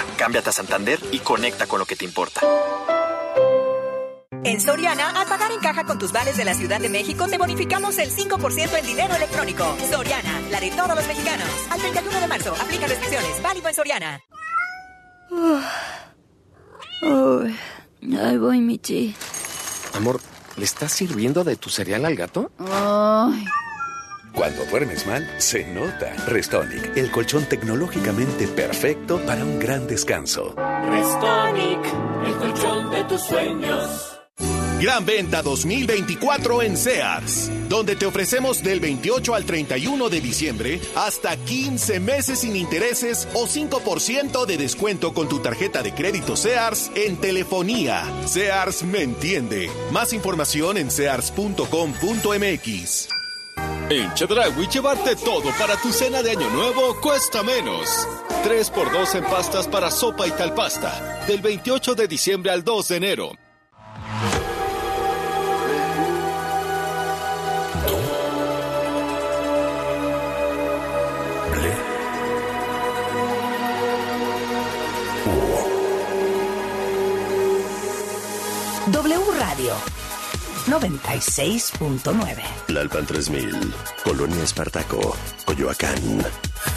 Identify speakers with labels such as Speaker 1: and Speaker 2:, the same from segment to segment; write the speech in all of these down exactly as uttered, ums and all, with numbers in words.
Speaker 1: Cámbiate a Santander y conecta con lo que te importa.
Speaker 2: En Soriana, al pagar en caja con tus vales de la Ciudad de México, te bonificamos el cinco por ciento en dinero electrónico. Soriana, la de todos los mexicanos. Al treinta y uno de marzo, aplica restricciones. Válido en Soriana.
Speaker 3: Oh, ahí voy, Michi.
Speaker 4: Amor, ¿le estás sirviendo de tu cereal al gato?
Speaker 3: Ay.
Speaker 5: Cuando duermes mal, se nota. Restonic, el colchón tecnológicamente perfecto para un gran descanso.
Speaker 6: Restonic, el colchón de tus sueños.
Speaker 7: Gran venta dos mil veinticuatro en Sears, donde te ofrecemos del veintiocho al treinta y uno de diciembre hasta quince meses sin intereses o cinco por ciento de descuento con tu tarjeta de crédito Sears en telefonía. Sears me entiende. Más información en sears punto com punto m x.
Speaker 8: En Chedraui, llevarte todo para tu cena de Año Nuevo cuesta menos. tres por dos en pastas para sopa y tal pasta. Del veintiocho de diciembre al dos de enero.
Speaker 2: W Radio noventa y seis punto nueve.
Speaker 5: Tlalpan tres mil, Colonia Espartaco, Coyoacán,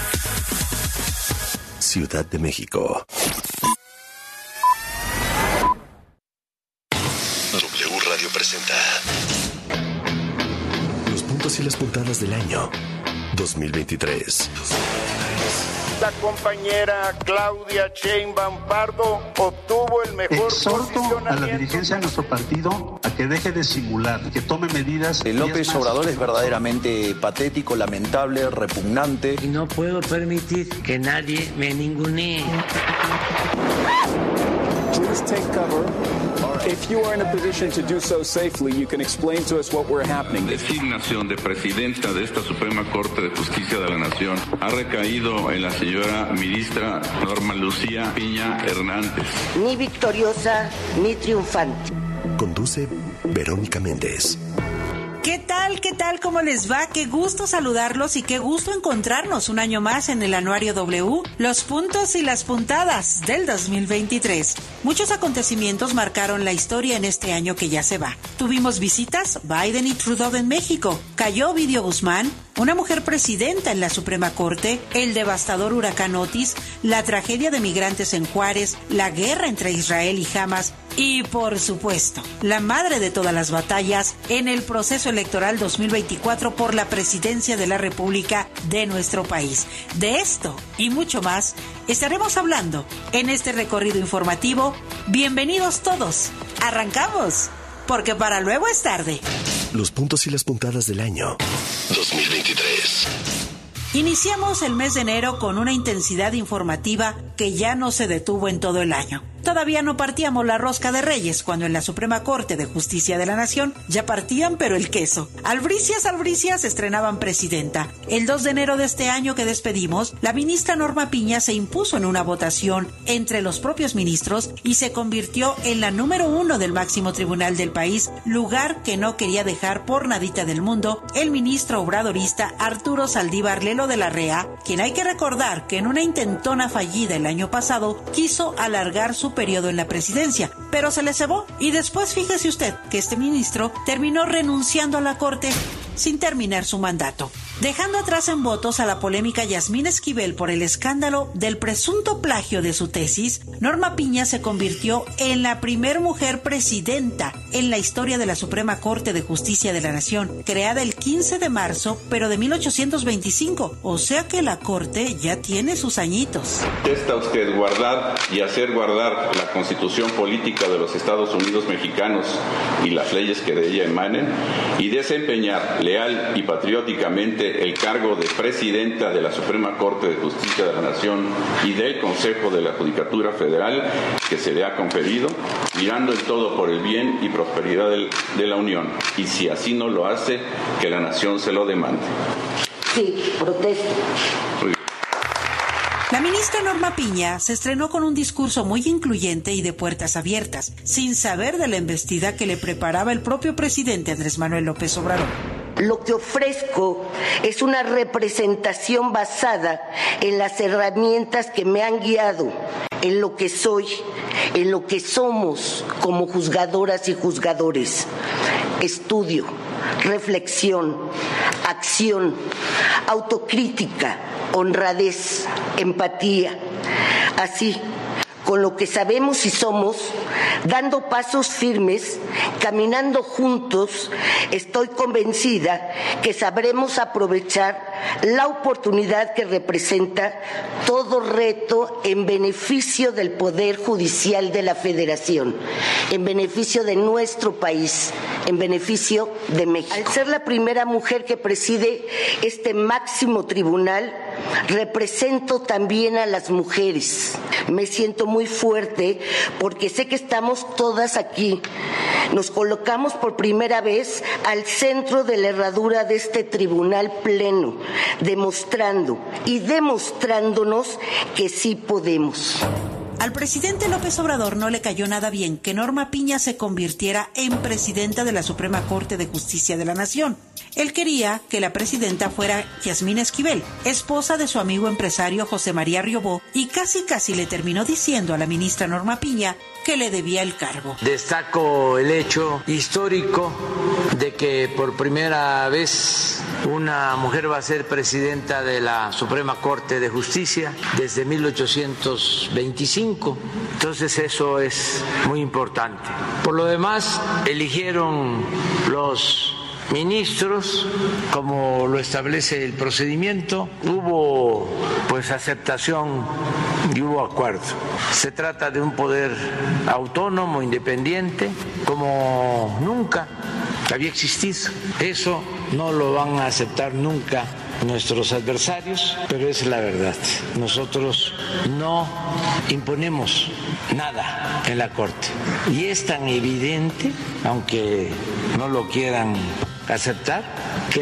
Speaker 5: Ciudad de México. W Radio presenta los puntos y las puntadas del año dos mil veintitrés.
Speaker 9: La compañera Claudia Sheinbaum Pardo obtuvo el mejor
Speaker 10: Exhorto a la dirigencia de nuestro partido a que deje de simular, que tome medidas.
Speaker 11: El López Obrador es verdaderamente patético, lamentable, repugnante.
Speaker 12: Y no puedo permitir que nadie me ningunee.
Speaker 13: Please take cover. If you are in a position to do so safely, you can explain to us what we're happening.
Speaker 14: Designación de presidenta de esta Suprema Corte de Justicia de la Nación ha recaído en la señora ministra Norma Lucía Piña Hernández.
Speaker 15: Ni victoriosa ni triunfante.
Speaker 5: Conduce Verónica Méndez.
Speaker 16: ¿Qué tal? ¿Qué tal? ¿Cómo les va? Qué gusto saludarlos y qué gusto encontrarnos un año más en el Anuario W, los puntos y las puntadas del dos mil veintitrés. Muchos acontecimientos marcaron la historia en este año que ya se va. Tuvimos visitas, Biden y Trudeau en México, cayó Ovidio Guzmán, una mujer presidenta en la Suprema Corte, el devastador huracán Otis, la tragedia de migrantes en Juárez, la guerra entre Israel y Hamas y, por supuesto, la madre de todas las batallas en el proceso electoral dos mil veinticuatro por la presidencia de la República de nuestro país. De esto y mucho más estaremos hablando en este recorrido informativo. Bienvenidos todos. Arrancamos, porque para luego es tarde.
Speaker 5: Los puntos y las puntadas del año dos mil veintitrés.
Speaker 16: Iniciamos el mes de enero con una intensidad informativa que ya no se detuvo en todo el año. Todavía no partíamos la rosca de Reyes cuando en la Suprema Corte de Justicia de la Nación ya partían pero el queso. Albricias, albricias estrenaban presidenta. El dos de enero de este año que despedimos, la ministra Norma Piña se impuso en una votación entre los propios ministros y se convirtió en la número uno del máximo tribunal del país, lugar que no quería dejar por nadita del mundo el ministro obradorista Arturo Saldívar Lelo de la Rea, quien hay que recordar que en una intentona fallida el año pasado quiso alargar su periodo en la presidencia, pero se le cebó y después fíjese usted que este ministro terminó renunciando a la Corte sin terminar su mandato, dejando atrás en votos a la polémica Yasmín Esquivel por el escándalo del presunto plagio de su tesis. Norma Piña se convirtió en la primer mujer presidenta en la historia de la Suprema Corte de Justicia de la Nación, creada el quince de marzo, pero de mil ochocientos veinticinco, o sea que la Corte ya tiene sus añitos.
Speaker 14: Está usted guardar y hacer guardar la Constitución Política de los Estados Unidos Mexicanos y las leyes que de ella emanen, y desempeñar leal y patrióticamente el cargo de presidenta de la Suprema Corte de Justicia de la Nación y del Consejo de la Judicatura Federal que se le ha conferido, mirando en todo por el bien y prosperidad del, de la Unión, y si así no lo hace, que la nación se lo demande.
Speaker 15: Sí, protesto.
Speaker 16: La ministra Norma Piña se estrenó con un discurso muy incluyente y de puertas abiertas, sin saber de la embestida que le preparaba el propio presidente Andrés Manuel López Obrador.
Speaker 15: Lo que ofrezco es una representación basada en las herramientas que me han guiado en lo que soy, en lo que somos como juzgadoras y juzgadores. Estudio, reflexión, acción, autocrítica, honradez, empatía. Así, con lo que sabemos y somos, dando pasos firmes, caminando juntos, estoy convencida que sabremos aprovechar la oportunidad que representa todo reto en beneficio del Poder Judicial de la Federación, en beneficio de nuestro país, en beneficio de México. Al ser la primera mujer que preside este máximo tribunal, represento también a las mujeres. Me siento muy fuerte porque sé que estamos todas aquí. Nos colocamos por primera vez al centro de la herradura de este tribunal pleno, demostrando y demostrándonos que sí podemos.
Speaker 16: Al presidente López Obrador no le cayó nada bien que Norma Piña se convirtiera en presidenta de la Suprema Corte de Justicia de la Nación. Él quería que la presidenta fuera Yasmín Esquivel, esposa de su amigo empresario José María Riobó, y casi casi le terminó diciendo a la ministra Norma Piña que le debía el cargo.
Speaker 12: Destaco el hecho histórico de que por primera vez una mujer va a ser presidenta de la Suprema Corte de Justicia desde mil ochocientos veinticinco. Entonces eso es muy importante. Por lo demás, eligieron los ministros como lo establece el procedimiento. Hubo pues aceptación y hubo acuerdo. Se trata de un poder autónomo, independiente, como nunca había existido. Eso no lo van a aceptar nunca nuestros adversarios, pero es la verdad. Nosotros no imponemos nada en la Corte. Y es tan evidente, aunque no lo quieran aceptar, que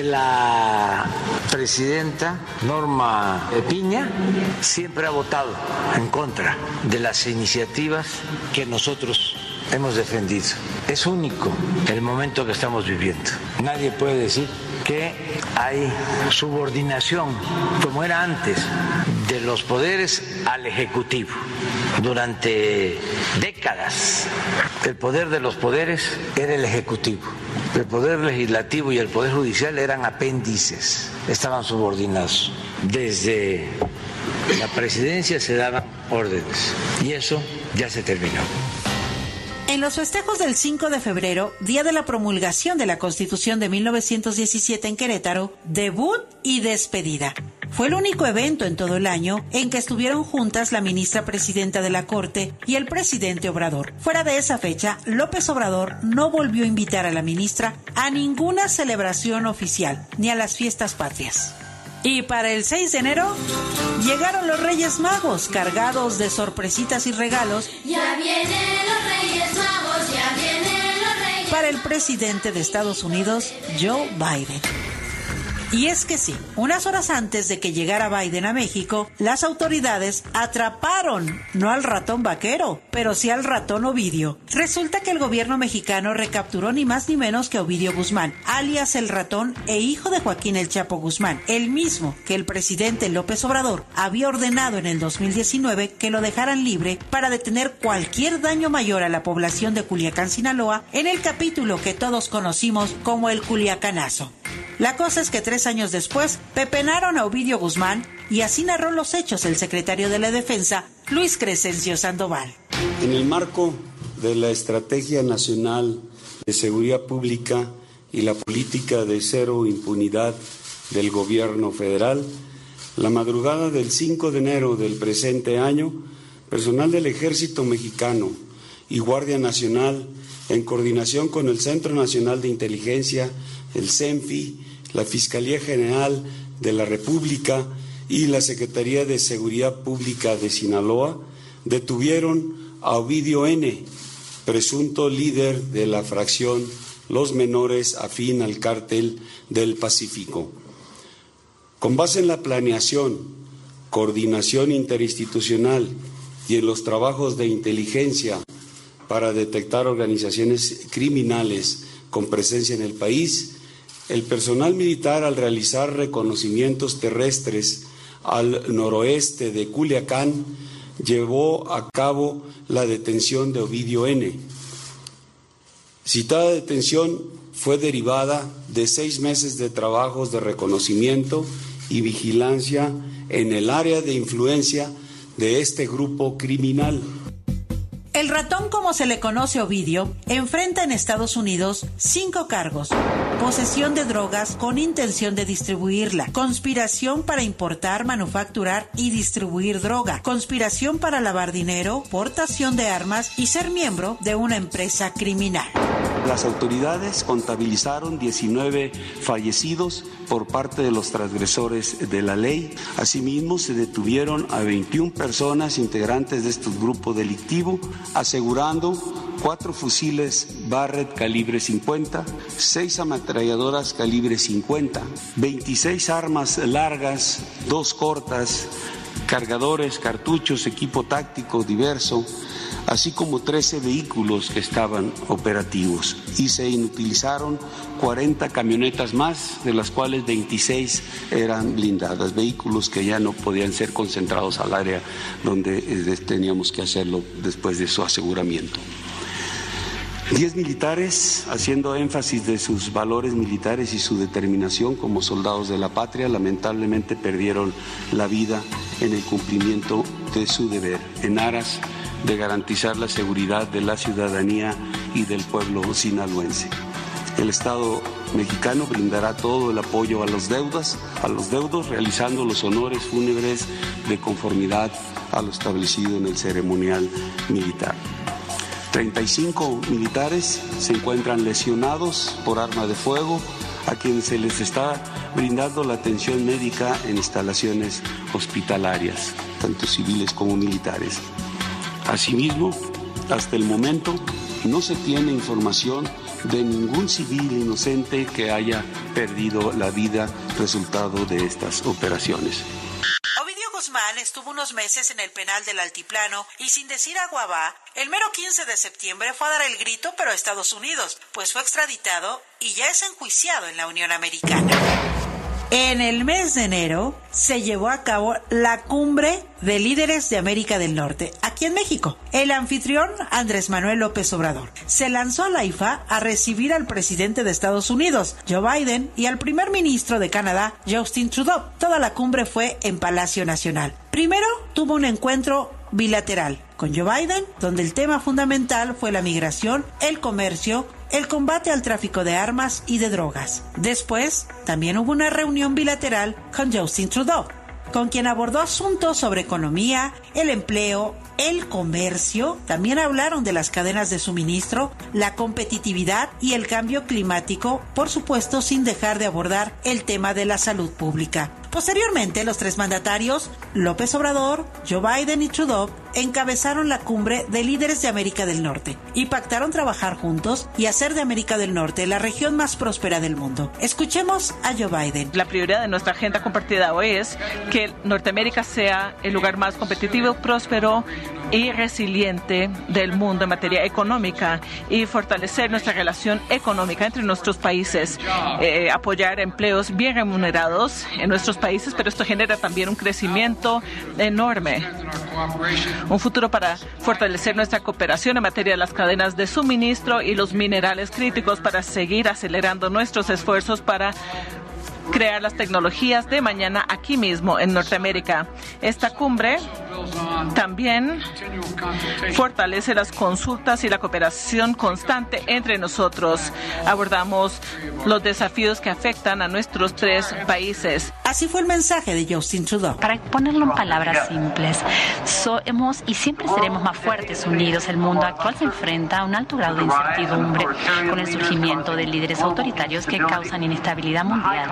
Speaker 12: la presidenta Norma Piña siempre ha votado en contra de las iniciativas que nosotros hemos defendido. Es único el momento que estamos viviendo. Nadie puede decir que hay subordinación, como era antes, de los poderes al Ejecutivo. Durante décadas, el poder de los poderes era el Ejecutivo. El Poder Legislativo y el Poder Judicial eran apéndices, estaban subordinados. Desde la presidencia se daban órdenes y eso ya se terminó.
Speaker 16: En los festejos del cinco de febrero, día de la promulgación de la Constitución de mil novecientos diecisiete en Querétaro, debut y despedida. Fue el único evento en todo el año en que estuvieron juntas la ministra presidenta de la Corte y el presidente Obrador. Fuera de esa fecha, López Obrador no volvió a invitar a la ministra a ninguna celebración oficial, ni a las fiestas patrias. Y para el seis de enero, llegaron los Reyes Magos, cargados de sorpresitas y regalos.
Speaker 17: Ya vienen los Reyes Magos, ya vienen los Reyes.
Speaker 16: Para el presidente de Estados Unidos, Joe Biden. Y es que sí, unas horas antes de que llegara Biden a México, las autoridades atraparon, no al ratón vaquero, pero sí al ratón Ovidio. Resulta que el gobierno mexicano recapturó ni más ni menos que a Ovidio Guzmán, alias el ratón e hijo de Joaquín El Chapo Guzmán, el mismo que el presidente López Obrador había ordenado en el dos mil diecinueve que lo dejaran libre para detener cualquier daño mayor a la población de Culiacán, Sinaloa, en el capítulo que todos conocimos como el Culiacanazo. La cosa es que tres años después pepenaron a Ovidio Guzmán y así narró los hechos el secretario de la Defensa, Luis Crescencio Sandoval.
Speaker 18: En el marco de la Estrategia Nacional de Seguridad Pública y la política de cero impunidad del gobierno federal, la madrugada del cinco de enero del presente año, personal del Ejército Mexicano y Guardia Nacional, en coordinación con el Centro Nacional de Inteligencia, el CENFI, la Fiscalía General de la República y la Secretaría de Seguridad Pública de Sinaloa, detuvieron a Ovidio N., presunto líder de la fracción Los Menores afín al Cártel del Pacífico. Con base en la planeación, coordinación interinstitucional y en los trabajos de inteligencia para detectar organizaciones criminales con presencia en el país, el personal militar, al realizar reconocimientos terrestres al noroeste de Culiacán, llevó a cabo la detención de Ovidio N. Citada detención fue derivada de seis meses de trabajos de reconocimiento y vigilancia en el área de influencia de este grupo criminal.
Speaker 16: El ratón, como se le conoce a Ovidio, enfrenta en Estados Unidos cinco cargos: posesión de drogas con intención de distribuirla, conspiración para importar, manufacturar y distribuir droga, conspiración para lavar dinero, portación de armas y ser miembro de una empresa criminal.
Speaker 18: Las autoridades contabilizaron diecinueve fallecidos por parte de los transgresores de la ley. Asimismo, se detuvieron a veintiuna personas integrantes de este grupo delictivo, asegurando cuatro fusiles Barrett calibre cincuenta, seis ametralladoras calibre cincuenta, veintiséis armas largas, dos cortas, cargadores, cartuchos, equipo táctico diverso, así como trece vehículos que estaban operativos, y se inutilizaron cuarenta camionetas más, de las cuales veintiséis eran blindadas, vehículos que ya no podían ser concentrados al área donde eh, teníamos que hacerlo después de su aseguramiento. Diez militares, haciendo énfasis de sus valores militares y su determinación como soldados de la patria, lamentablemente perdieron la vida en el cumplimiento de su deber, en aras de garantizar la seguridad de la ciudadanía y del pueblo sinaloense. El Estado mexicano brindará todo el apoyo a los deudas, a los deudos, realizando los honores fúnebres de conformidad a lo establecido en el ceremonial militar. treinta y cinco militares se encuentran lesionados por arma de fuego, a quienes se les está brindando la atención médica en instalaciones hospitalarias, tanto civiles como militares. Asimismo, hasta el momento no se tiene información de ningún civil inocente que haya perdido la vida resultado de estas operaciones.
Speaker 16: Ovidio Guzmán estuvo unos meses en el penal del Altiplano y, sin decir agua va, el mero quince de septiembre fue a dar el grito, pero a Estados Unidos, pues fue extraditado y ya es enjuiciado en la Unión Americana. En el mes de enero se llevó a cabo la Cumbre de Líderes de América del Norte, aquí en México. El anfitrión, Andrés Manuel López Obrador, se lanzó a la I F A a recibir al presidente de Estados Unidos, Joe Biden, y al primer ministro de Canadá, Justin Trudeau. Toda la cumbre fue en Palacio Nacional. Primero tuvo un encuentro bilateral con Joe Biden, donde el tema fundamental fue la migración, el comercio, el combate al tráfico de armas y de drogas. Después, también hubo una reunión bilateral con Justin Trudeau, con quien abordó asuntos sobre economía, el empleo, el comercio. También hablaron de las cadenas de suministro, la competitividad y el cambio climático, por supuesto sin dejar de abordar el tema de la salud pública. Posteriormente, los tres mandatarios, López Obrador, Joe Biden y Trudeau, encabezaron la Cumbre de Líderes de América del Norte y pactaron trabajar juntos y hacer de América del Norte la región más próspera del mundo. Escuchemos a Joe Biden.
Speaker 19: La prioridad de nuestra agenda compartida hoy es que Norteamérica sea el lugar más competitivo, próspero y resiliente del mundo en materia económica, y fortalecer nuestra relación económica entre nuestros países, eh, apoyar empleos bien remunerados en nuestros países, pero esto genera también un crecimiento enorme, un futuro para fortalecer nuestra cooperación en materia de las cadenas de suministro y los minerales críticos, para seguir acelerando nuestros esfuerzos para crear las tecnologías de mañana aquí mismo en Norteamérica. Esta cumbre también fortalece las consultas y la cooperación constante entre nosotros. Abordamos los desafíos que afectan a nuestros tres países.
Speaker 16: Así fue el mensaje de Justin Trudeau.
Speaker 20: Para ponerlo en palabras simples, somos y siempre seremos más fuertes unidos. El mundo actual se enfrenta a un alto grado de incertidumbre con el surgimiento de líderes autoritarios que causan inestabilidad mundial.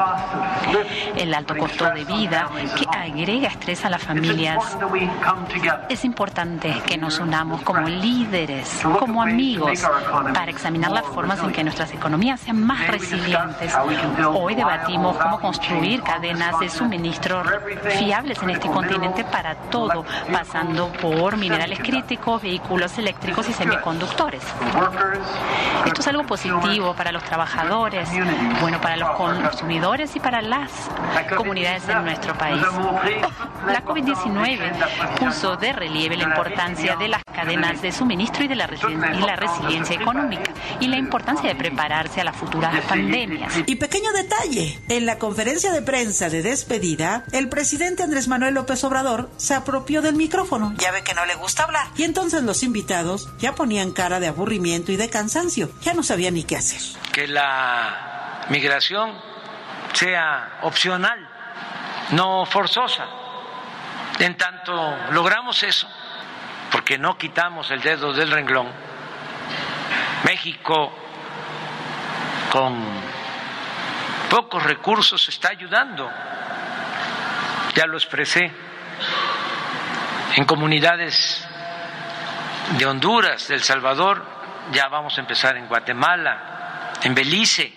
Speaker 20: El alto costo de vida que agrega estrés a las familias. Es importante que nos unamos como líderes, como amigos, para examinar las formas en que nuestras economías sean más resilientes. Hoy debatimos cómo construir cadenas de suministro fiables en este continente para todo, pasando por minerales críticos, vehículos eléctricos y semiconductores. Esto es algo positivo para los trabajadores, bueno para los consumidores y para las comunidades en nuestro país. La COVID diecinueve puso de relieve la importancia de las cadenas de suministro y de la, resi- y la resiliencia económica y la importancia de prepararse a las futuras pandemias.
Speaker 16: Y pequeño detalle, en la conferencia de prensa de despedida, el presidente Andrés Manuel López Obrador se apropió del micrófono. Ya ve que no le gusta hablar. Y entonces los invitados ya ponían cara de aburrimiento y de cansancio. Ya no sabían ni qué hacer.
Speaker 12: Que la migración sea opcional, no forzosa. En tanto logramos eso, porque no quitamos el dedo del renglón, México con pocos recursos está ayudando. Ya lo expresé, en comunidades de Honduras, de El Salvador, ya vamos a empezar en Guatemala, en Belice,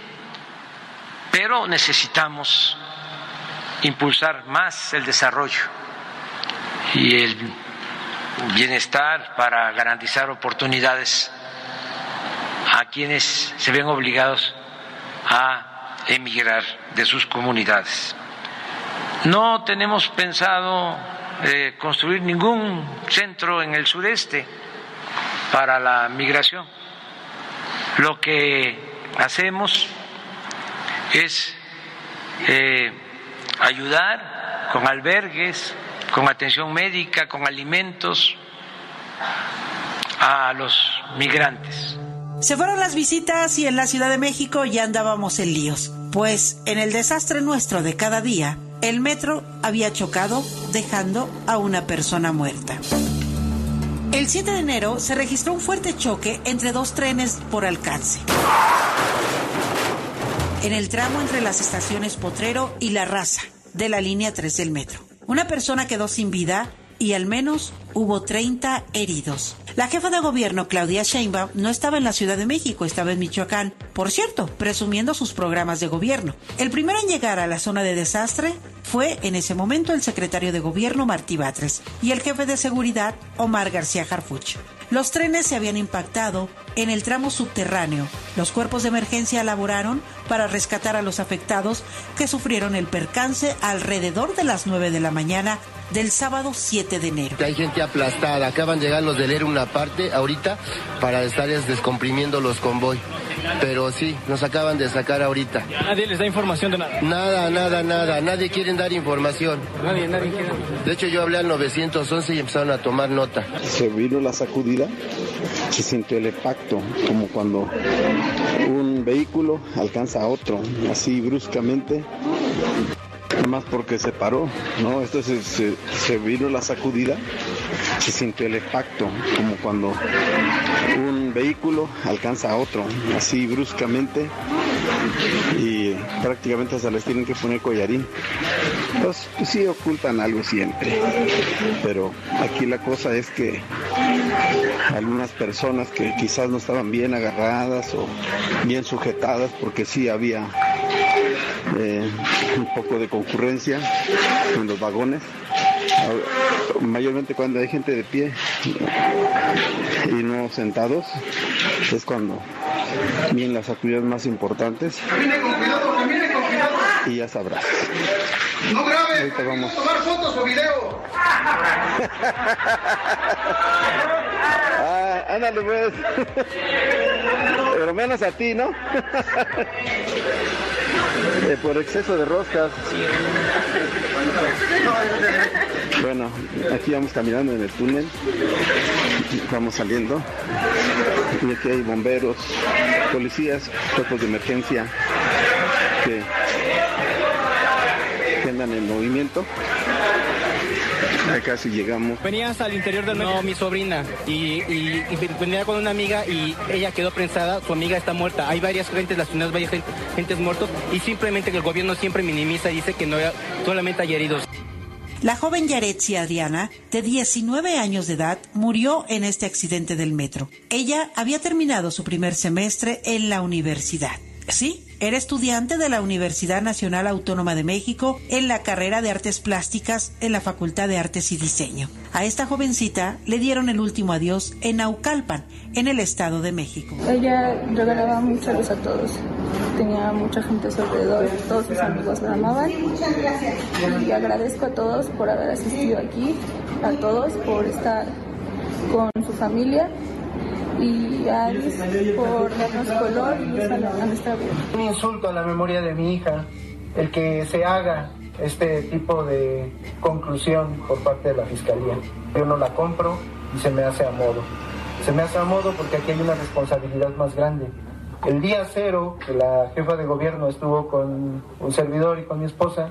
Speaker 12: pero necesitamos impulsar más el desarrollo y el bienestar para garantizar oportunidades a quienes se ven obligados a emigrar de sus comunidades. No tenemos pensado eh, construir ningún centro en el sureste para la migración. Lo que hacemos es eh, ayudar con albergues, con atención médica, con alimentos a los migrantes.
Speaker 16: Se fueron las visitas y en la Ciudad de México ya andábamos en líos, pues en el desastre nuestro de cada día, el metro había chocado dejando a una persona muerta. El siete de enero se registró un fuerte choque entre dos trenes por alcance. En el tramo entre las estaciones Potrero y La Raza, de la línea tres del metro. Una persona quedó sin vida y al menos hubo treinta heridos. La jefa de gobierno, Claudia Sheinbaum, no estaba en la Ciudad de México, estaba en Michoacán, por cierto, presumiendo sus programas de gobierno. El primero en llegar a la zona de desastre fue en ese momento el secretario de gobierno, Martí Batres, y el jefe de seguridad, Omar García Harfuch. Los trenes se habían impactado en el tramo subterráneo. Los cuerpos de emergencia laboraron para rescatar a los afectados que sufrieron el percance alrededor de las nueve de la mañana del sábado siete de enero.
Speaker 21: Hay gente aplastada, acaban de llegar los del E R una parte ahorita para estar descomprimiendo los convoy. Pero sí, nos acaban de sacar ahorita.
Speaker 22: ¿Nadie les da información de nada?
Speaker 21: Nada, nada, nada. Nadie quiere dar información.
Speaker 22: Nadie, nadie quiere.
Speaker 21: De hecho, yo hablé al nueve once y empezaron a tomar nota.
Speaker 23: Se vino la sacudida, se sintió el impacto, como cuando un vehículo alcanza a otro, así bruscamente. Nada más porque se paró, ¿no? Entonces se, se vino la sacudida, se sintió el impacto, como cuando un vehículo alcanza a otro, así bruscamente, y prácticamente hasta les tienen que poner collarín. Pues, pues sí ocultan algo siempre, pero aquí la cosa es que algunas personas que quizás no estaban bien agarradas o bien sujetadas, porque sí había eh, un poco de concurrencia en los vagones, mayormente cuando hay gente de pie y no sentados, es cuando vienen las actividades más importantes.
Speaker 24: Camine con cuidado, camine con cuidado.
Speaker 23: Y ya sabrás.
Speaker 24: No grabe,
Speaker 23: ahorita vamos
Speaker 24: a tomar fotos o video.
Speaker 23: Ah, ándale pues. Pero menos a ti, ¿no? eh, por exceso de roscas. Bueno, aquí vamos caminando en el túnel, vamos saliendo y aquí hay bomberos, policías, cuerpos de emergencia que, que andan en movimiento. Ya casi llegamos.
Speaker 22: Venías al interior del metro. No, mi sobrina. Y, y, y venía con una amiga y ella quedó prensada. Su amiga está muerta. Hay varias gentes lastimadas, varias gente, gentes muertos. Y simplemente que el gobierno siempre minimiza y dice que no solamente hay heridos.
Speaker 16: La joven Yaretsi Adriana, de diecinueve años de edad, murió en este accidente del metro. Ella había terminado su primer semestre en la universidad. Sí, era estudiante de la Universidad Nacional Autónoma de México en la carrera de Artes Plásticas en la Facultad de Artes y Diseño. A esta jovencita le dieron el último adiós en Naucalpan, en el Estado de México.
Speaker 25: Ella regalaba mucha luz a todos. Tenía mucha gente a su alrededor, todos sus amigos la amaban. Y agradezco a todos por haber asistido aquí, a todos por estar con su familia y a Alice por darnos color y a nuestra vida.
Speaker 1: Un insulto a la memoria de mi hija, el que se haga este tipo de conclusión por parte de la Fiscalía. Yo no la compro y se me hace a modo. Se me hace a modo porque aquí hay una responsabilidad más grande. El día cero que la jefa de gobierno estuvo con un servidor y con mi esposa,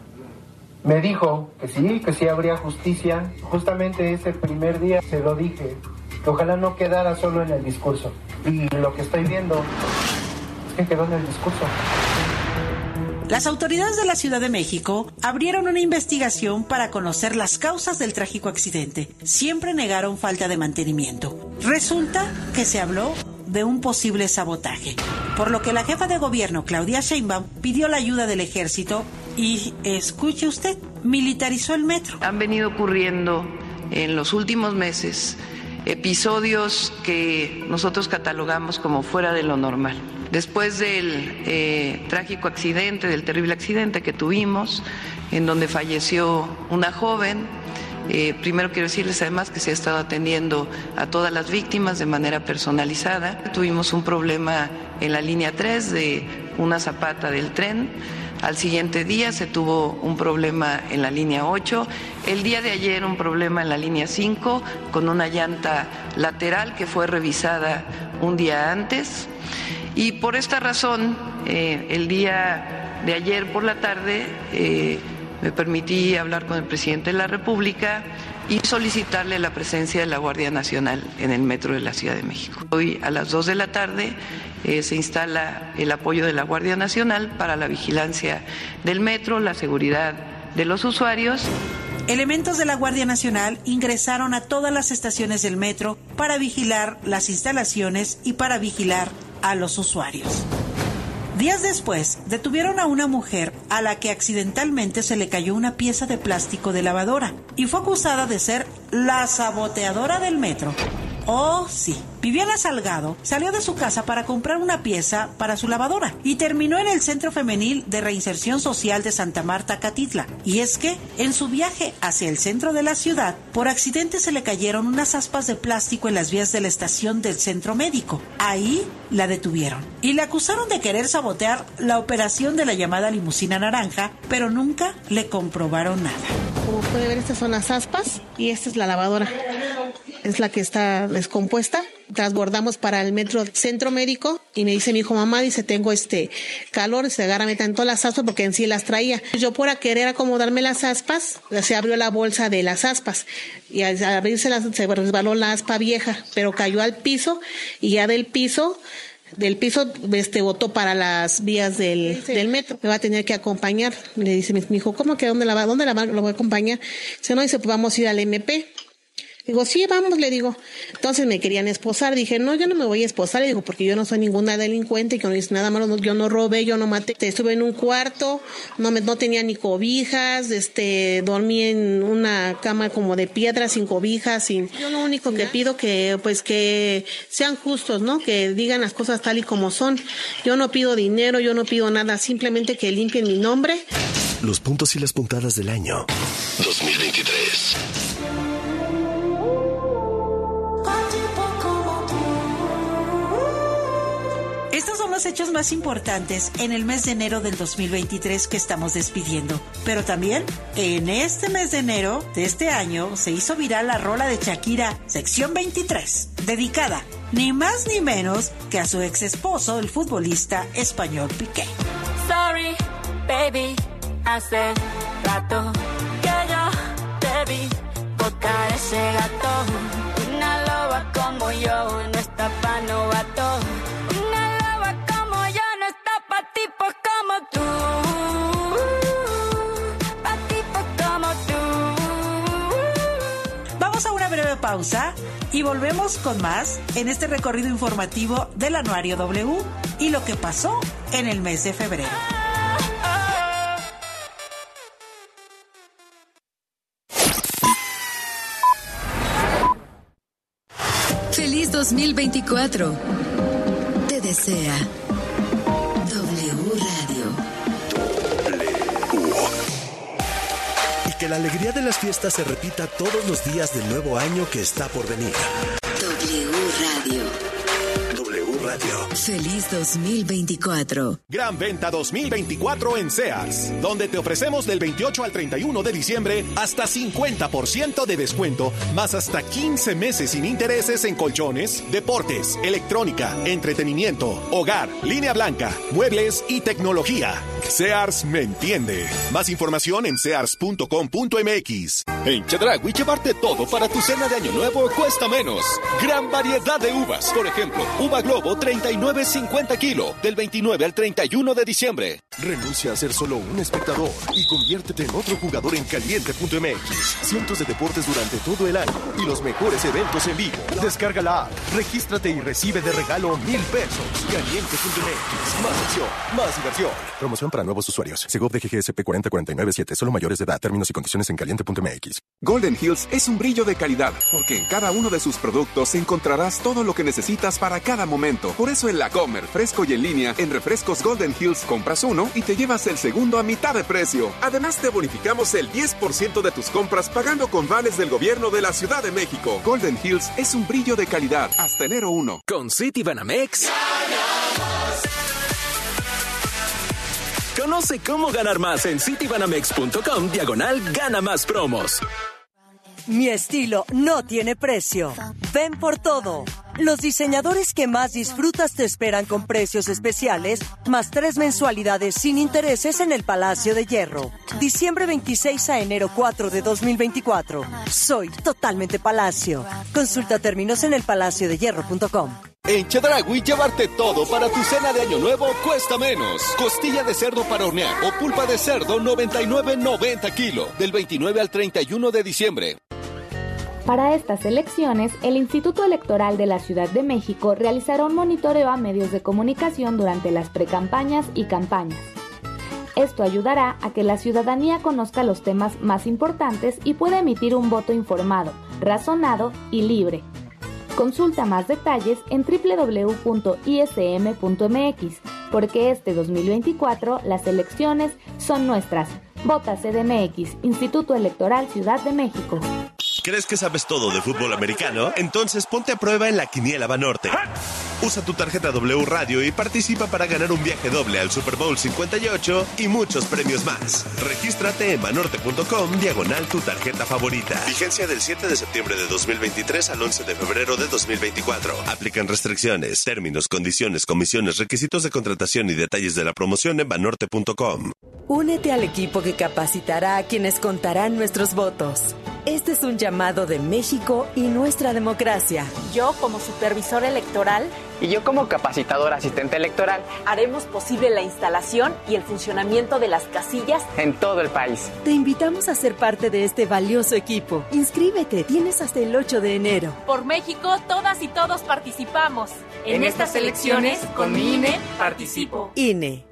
Speaker 1: me dijo que sí, que sí habría justicia. Justamente ese primer día se lo dije, que ojalá no quedara solo en el discurso. Y lo que estoy viendo es que quedó en el discurso.
Speaker 16: Las autoridades de la Ciudad de México abrieron una investigación para conocer las causas del trágico accidente. Siempre negaron falta de mantenimiento. Resulta que se habló de un posible sabotaje, por lo que la jefa de gobierno, Claudia Sheinbaum, pidió la ayuda del ejército y, escuche usted, militarizó el metro.
Speaker 3: Han venido ocurriendo en los últimos meses episodios que nosotros catalogamos como fuera de lo normal. Después del eh, trágico accidente, del terrible accidente que tuvimos, en donde falleció una joven, eh, primero quiero decirles además que se ha estado atendiendo a todas las víctimas de manera personalizada. Tuvimos un problema en la línea tres de una zapata del tren. Al siguiente día se tuvo un problema en la línea ocho. El día de ayer un problema en la línea cinco con una llanta lateral que fue revisada un día antes. Y por esta razón, eh, el día de ayer por la tarde eh, me permití hablar con el presidente de la República y solicitarle la presencia de la Guardia Nacional en el metro de la Ciudad de México. Hoy a las dos de la tarde eh, se instala el apoyo de la Guardia Nacional para la vigilancia del metro, la seguridad de los usuarios.
Speaker 16: Elementos de la Guardia Nacional ingresaron a todas las estaciones del metro para vigilar las instalaciones y para vigilar a los usuarios. Días después, detuvieron a una mujer a la que accidentalmente se le cayó una pieza de plástico de lavadora y fue acusada de ser la saboteadora del metro. Oh, sí. Viviana Salgado salió de su casa para comprar una pieza para su lavadora y terminó en el Centro Femenil de Reinserción Social de Santa Marta, Catitla. Y es que, en su viaje hacia el centro de la ciudad, por accidente se le cayeron unas aspas de plástico en las vías de la estación del centro médico. Ahí la detuvieron y la acusaron de querer sabotear la operación de la llamada limusina naranja, pero nunca le comprobaron nada.
Speaker 4: Como puede ver, estas son las aspas y esta es la lavadora. Es la que está descompuesta. Transbordamos para el metro centro médico y me dice mi hijo, mamá, dice, tengo este calor, se agarra tanto las aspas porque en sí las traía. Yo por querer acomodarme las aspas, se abrió la bolsa de las aspas y al abrirse las, se resbaló la aspa vieja, pero cayó al piso y ya del piso del piso este botó para las vías del, del metro. Me va a tener que acompañar. Le dice mi, mi hijo, ¿cómo que dónde la va? ¿Dónde la va? Lo voy a acompañar? Dice, no, dice, pues vamos a ir al M P. Digo, sí, vamos, le digo. Entonces me querían esposar. Dije, no, yo no me voy a esposar. Le digo, porque yo no soy ninguna delincuente, que no hice nada malo, no, yo no robé, yo no maté. Estuve en un cuarto, no me, no tenía ni cobijas, este, dormí en una cama como de piedra, sin cobijas, sin. Yo lo único que pido que, pues, que sean justos, ¿no? Que digan las cosas tal y como son. Yo no pido dinero, yo no pido nada, simplemente que limpien mi nombre.
Speaker 6: Los puntos y las puntadas del año dos mil veintitrés.
Speaker 16: Estos son los hechos más importantes en el mes de enero del dos mil veintitrés que estamos despidiendo. Pero también, en este mes de enero de este año, se hizo viral la rola de Shakira, sección veintitrés, dedicada ni más ni menos que a su ex esposo, el futbolista español Piqué.
Speaker 17: Sorry, baby, hace rato que yo te vi tocar ese gato. Una loba como yo no está pa' novato. Tipos como tú, pa' tipos como tú.
Speaker 16: Vamos a una breve pausa y volvemos con más en este recorrido informativo del Anuario W y lo que pasó en el mes de febrero.
Speaker 7: Feliz dos mil veinticuatro. Te desea
Speaker 6: Que la alegría de las fiestas se repita todos los días del nuevo año que está por venir.
Speaker 7: W Radio.
Speaker 6: W Radio.
Speaker 7: Feliz dos mil veinticuatro.
Speaker 2: Gran venta dos mil veinticuatro en Sears, donde te ofrecemos del veintiocho al treinta y uno de diciembre hasta cincuenta por ciento de descuento, más hasta quince meses sin intereses en colchones, deportes, electrónica, entretenimiento, hogar, línea blanca, muebles y tecnología. Sears me entiende. Más información en sears punto com punto m x. En Chedraui, llevarte todo para tu cena de Año Nuevo cuesta menos. Gran variedad de uvas. Por ejemplo, uva Globo treinta y nueve cincuenta kilo, del veintinueve al treinta y uno de diciembre.
Speaker 6: Renuncia a ser solo un espectador y conviértete en otro jugador en caliente punto m x. Cientos de deportes durante todo el año y los mejores eventos en vivo. Descarga la app, regístrate y recibe de regalo mil pesos. caliente punto m x. Más acción, más diversión.
Speaker 8: Promoción para nuevos usuarios. Segov de G G S P cuarenta cuarenta y nueve siete. Solo mayores de edad. Términos y condiciones en caliente punto m x.
Speaker 9: Golden Hills es un brillo de calidad, porque en cada uno de sus productos encontrarás todo lo que necesitas para cada momento. Por eso en la Comer, fresco y en línea, en refrescos Golden Hills compras uno y te llevas el segundo a mitad de precio. Además te bonificamos el diez por ciento de tus compras pagando con vales del gobierno de la Ciudad de México. Golden Hills es un brillo de calidad hasta enero uno.
Speaker 5: Con Citibanamex. Conoce cómo ganar más en citibanamex punto com diagonal gana más promos.
Speaker 10: Mi estilo no tiene precio. Ven por todo. Los diseñadores que más disfrutas te esperan con precios especiales, más tres mensualidades sin intereses en el Palacio de Hierro. Diciembre veintiséis a enero cuatro de dos mil veinticuatro. Soy totalmente Palacio. Consulta términos en el palacio de hierro punto com.
Speaker 2: En Chedraui, llevarte todo para tu cena de Año Nuevo cuesta menos. Costilla de cerdo para hornear o pulpa de cerdo noventa y nueve noventa kilo, del veintinueve al treinta y uno de diciembre.
Speaker 11: Para estas elecciones, el Instituto Electoral de la Ciudad de México realizará un monitoreo a medios de comunicación durante las precampañas y campañas. Esto ayudará a que la ciudadanía conozca los temas más importantes y pueda emitir un voto informado, razonado y libre. Consulta más detalles en doble u doble u doble u punto i s m punto m x, porque este dos mil veinticuatro las elecciones son nuestras. Vota C D M X, Instituto Electoral Ciudad de México.
Speaker 26: ¿Crees que sabes todo de fútbol americano? Entonces ponte a prueba en la Quiniela Banorte. Usa tu tarjeta W Radio y participa para ganar un viaje doble al Super Bowl cincuenta y ocho y muchos premios más. Regístrate en banorte punto com diagonal tu tarjeta favorita. Vigencia del siete de septiembre de dos mil veintitrés al once de febrero de dos mil veinticuatro. Aplican restricciones, términos, condiciones, comisiones, requisitos de contratación y detalles de la promoción en banorte punto com.
Speaker 10: Únete al equipo que capacitará a quienes contarán nuestros votos. Este es un llamado de México y nuestra democracia.
Speaker 27: Yo, como supervisor electoral,
Speaker 28: y yo como capacitador asistente electoral,
Speaker 27: haremos posible la instalación y el funcionamiento de las casillas
Speaker 28: en todo el país.
Speaker 10: Te invitamos a ser parte de este valioso equipo. Inscríbete, tienes hasta el ocho de enero.
Speaker 27: Por México, todas y todos participamos. En, en estas elecciones, con mi I N E, participo.
Speaker 10: I N E.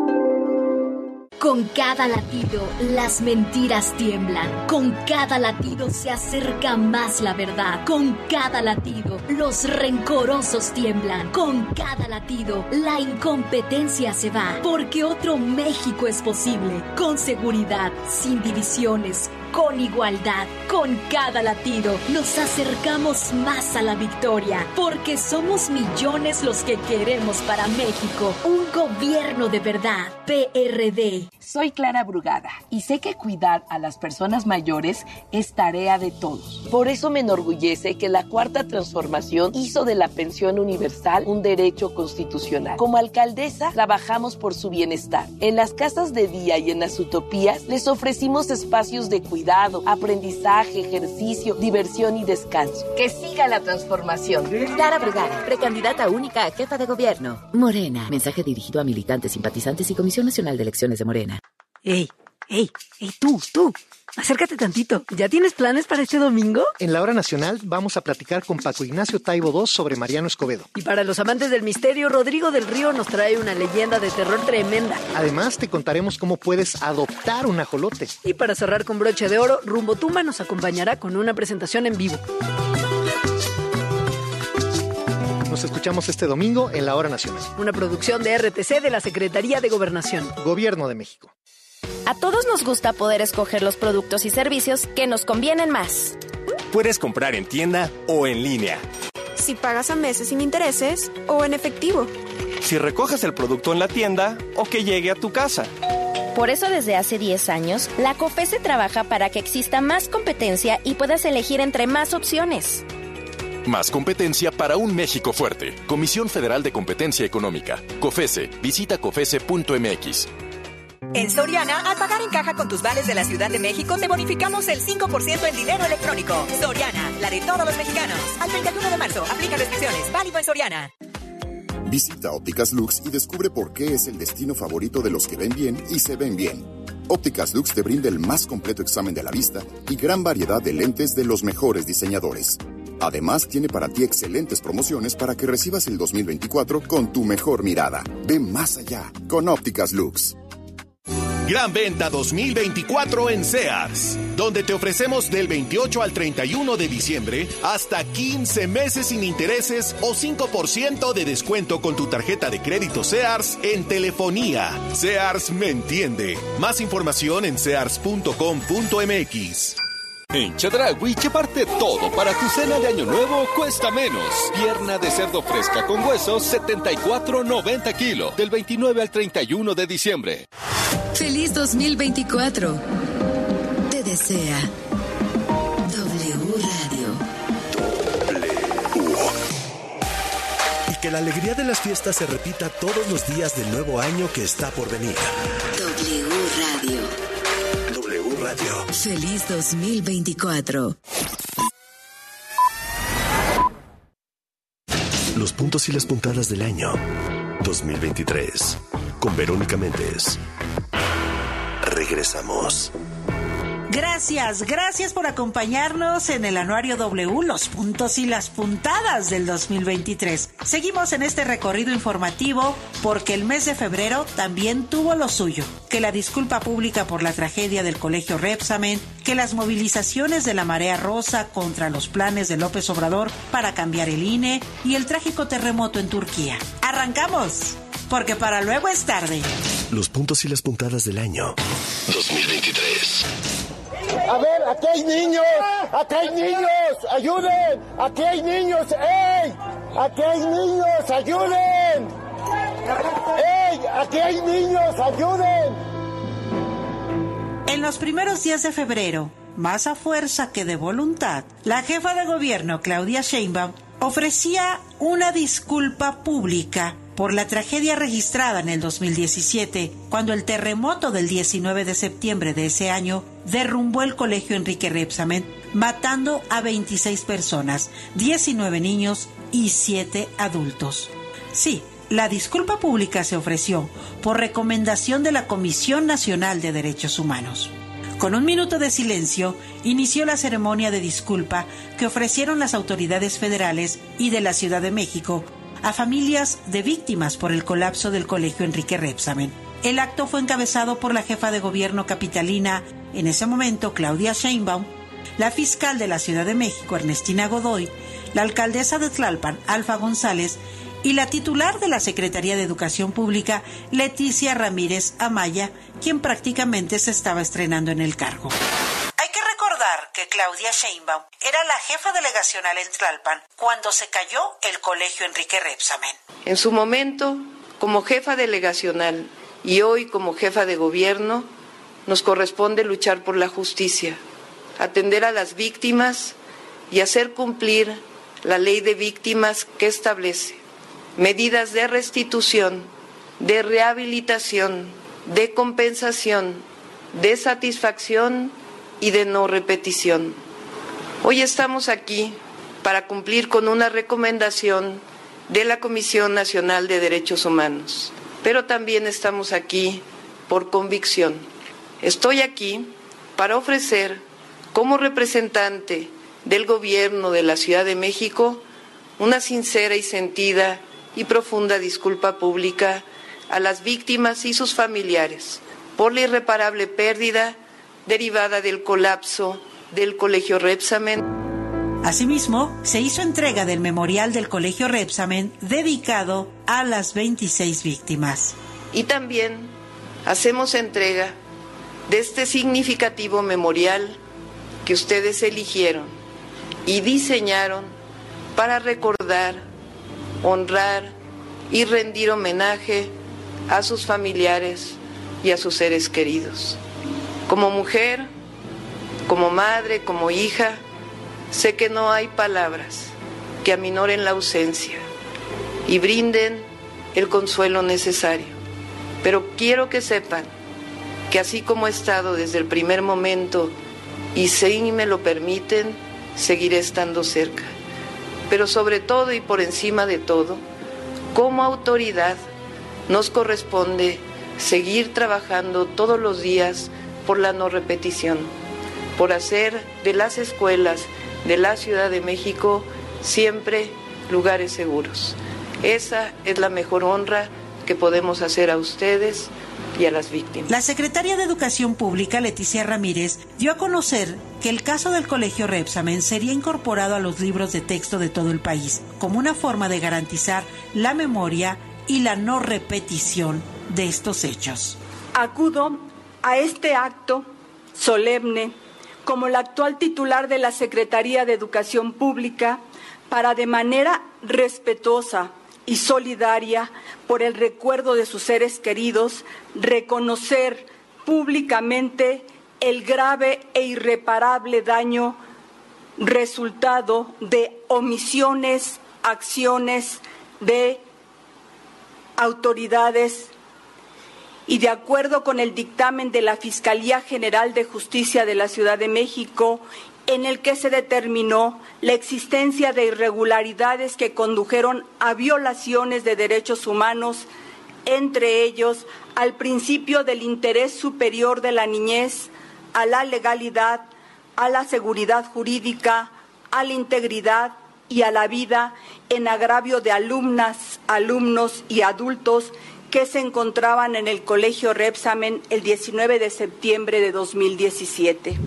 Speaker 29: Con cada latido, las mentiras tiemblan. Con cada latido se acerca más la verdad. Con cada latido, los rencorosos tiemblan. Con cada latido, la incompetencia se va. Porque otro México es posible. Con seguridad, sin divisiones, con igualdad. Con cada latido, nos acercamos más a la victoria. Porque somos millones los que queremos para México un gobierno de verdad. P R D.
Speaker 30: Soy Clara Brugada y sé que cuidar a las personas mayores es tarea de todos.
Speaker 31: Por eso me enorgullece que la Cuarta Transformación hizo de la pensión universal un derecho constitucional. Como alcaldesa, trabajamos por su bienestar. En las casas de día y en las utopías, les ofrecimos espacios de cuidado, aprendizaje, ejercicio, diversión y descanso.
Speaker 30: Que siga la transformación.
Speaker 32: Clara Brugada, precandidata única a jefa de gobierno. Morena. Mensaje dirigido a militantes, simpatizantes y Comisión Nacional de Elecciones de Morena.
Speaker 10: ¡Ey! ¡Ey! ¡Ey, tú! ¡Tú! Acércate tantito. ¿Ya tienes planes para este domingo?
Speaker 33: En la Hora Nacional vamos a platicar con Paco Ignacio Taibo segundo sobre Mariano Escobedo.
Speaker 10: Y para los amantes del misterio, Rodrigo del Río nos trae una leyenda de terror tremenda.
Speaker 33: Además, te contaremos cómo puedes adoptar un ajolote.
Speaker 10: Y para cerrar con broche de oro, Rumbo Tumba nos acompañará con una presentación en vivo.
Speaker 33: Nos escuchamos este domingo en la Hora Nacional.
Speaker 10: Una producción de R T C de la Secretaría de Gobernación.
Speaker 33: Gobierno de México.
Speaker 1: A todos nos gusta poder escoger los productos y servicios que nos convienen más.
Speaker 12: Puedes comprar en tienda o en línea.
Speaker 13: Si pagas a meses sin intereses o en efectivo.
Speaker 12: Si recoges el producto en la tienda o que llegue a tu casa.
Speaker 1: Por eso desde hace diez años, la COFESE trabaja para que exista más competencia y puedas elegir entre más opciones.
Speaker 14: Más competencia para un México fuerte. Comisión Federal de Competencia Económica. COFESE. Visita cofese punto m x.
Speaker 15: En Soriana, al pagar en caja con tus vales de la Ciudad de México, te bonificamos el cinco por ciento en dinero electrónico. Soriana, la de todos los mexicanos. Al treinta y uno de marzo, aplica restricciones. Válido en Soriana.
Speaker 18: Visita Ópticas Lux y descubre por qué es el destino favorito de los que ven bien y se ven bien. Ópticas Lux te brinda el más completo examen de la vista y gran variedad de lentes de los mejores diseñadores. Además, tiene para ti excelentes promociones para que recibas el dos mil veinticuatro con tu mejor mirada. Ve más allá con Ópticas Lux.
Speaker 2: Gran venta dos mil veinticuatro en Sears, donde te ofrecemos del veintiocho al treinta y uno de diciembre hasta quince meses sin intereses o cinco por ciento de descuento con tu tarjeta de crédito Sears en telefonía. Sears me entiende. Más información en sears punto com punto m x.
Speaker 19: En Chedraui, llevarte todo para tu cena de Año Nuevo cuesta menos. Pierna de cerdo fresca con huesos, setenta y cuatro noventa kilo, del veintinueve al treinta y uno de diciembre.
Speaker 7: Feliz dos mil veinticuatro. Te desea W Radio.
Speaker 26: W. Y que la alegría de las fiestas se repita todos los días del nuevo año que está por venir.
Speaker 7: W Radio.
Speaker 26: Radio.
Speaker 7: Feliz dos mil veinticuatro.
Speaker 26: Los puntos y las puntadas del año dos mil veintitrés con Verónica Méndez. Regresamos.
Speaker 16: Gracias, gracias por acompañarnos en el Anuario W, los puntos y las puntadas del dos mil veintitrés. Seguimos en este recorrido informativo porque el mes de febrero también tuvo lo suyo. Que la disculpa pública por la tragedia del Colegio Repsamen, que las movilizaciones de la Marea Rosa contra los planes de López Obrador para cambiar el I N E y el trágico terremoto en Turquía. ¡Arrancamos! Porque para luego es tarde.
Speaker 26: Los puntos y las puntadas del año dos mil veintitrés.
Speaker 20: A ver, aquí hay niños, aquí hay niños, ayuden, aquí hay niños, ¡ey! Aquí hay niños, ayuden, ¡ey! Aquí hay niños, ayuden.
Speaker 16: En los primeros días de febrero, más a fuerza que de voluntad, la jefa de gobierno, Claudia Sheinbaum, ofrecía una disculpa pública por la tragedia registrada en el dos mil diecisiete, cuando el terremoto del diecinueve de septiembre de ese año derrumbó el colegio Enrique Repsamen, matando a veintiséis personas, diecinueve niños y siete adultos. Sí, la disculpa pública se ofreció por recomendación de la Comisión Nacional de Derechos Humanos. Con un minuto de silencio, inició la ceremonia de disculpa que ofrecieron las autoridades federales y de la Ciudad de México a familias de víctimas por el colapso del colegio Enrique Repsamen. El acto fue encabezado por la jefa de gobierno capitalina, en ese momento Claudia Sheinbaum, la fiscal de la Ciudad de México, Ernestina Godoy, la alcaldesa de Tlalpan, Alfa González, y la titular de la Secretaría de Educación Pública, Leticia Ramírez Amaya, quien prácticamente se estaba estrenando en el cargo. Hay que recordar que Claudia Sheinbaum era la jefa delegacional en Tlalpan cuando se cayó el colegio Enrique Repsamen.
Speaker 3: En su momento, como jefa delegacional y hoy como jefa de gobierno, nos corresponde luchar por la justicia, atender a las víctimas y hacer cumplir la ley de víctimas que establece medidas de restitución, de rehabilitación, de compensación, de satisfacción y de no repetición. Hoy estamos aquí para cumplir con una recomendación de la Comisión Nacional de Derechos Humanos, pero también estamos aquí por convicción. Estoy aquí para ofrecer, como representante del Gobierno de la Ciudad de México, una sincera y sentida y profunda disculpa pública a las víctimas y sus familiares por la irreparable pérdida derivada del colapso del Colegio Repsamen.
Speaker 16: Asimismo, se hizo entrega del memorial del Colegio Repsamen dedicado a las veintiséis víctimas.
Speaker 3: Y también hacemos entrega de este significativo memorial que ustedes eligieron y diseñaron para recordar, honrar y rendir homenaje a sus familiares y a sus seres queridos. Como mujer, como madre, como hija, sé que no hay palabras que aminoren la ausencia y brinden el consuelo necesario, pero quiero que sepan que así como he estado desde el primer momento y si me lo permiten, seguiré estando cerca. Pero sobre todo y por encima de todo, como autoridad, nos corresponde seguir trabajando todos los días por la no repetición, por hacer de las escuelas de la Ciudad de México siempre lugares seguros. Esa es la mejor honra que podemos hacer a ustedes y a las víctimas.
Speaker 16: La secretaria de Educación Pública, Leticia Ramírez, dio a conocer que el caso del Colegio Rebsamen sería incorporado a los libros de texto de todo el país, como una forma de garantizar la memoria y la no repetición de estos hechos.
Speaker 4: Acudo a este acto solemne como la actual titular de la Secretaría de Educación Pública para, de manera respetuosa y solidaria por el recuerdo de sus seres queridos, reconocer públicamente el grave e irreparable daño resultado de omisiones, acciones de autoridades y de acuerdo con el dictamen de la Fiscalía General de Justicia de la Ciudad de México, en el que se determinó la existencia de irregularidades que condujeron a violaciones de derechos humanos, entre ellos al principio del interés superior de la niñez, a la legalidad, a la seguridad jurídica, a la integridad y a la vida en agravio de alumnas, alumnos y adultos que se encontraban en el Colegio Rebsamen el diecinueve de septiembre de dos mil diecisiete.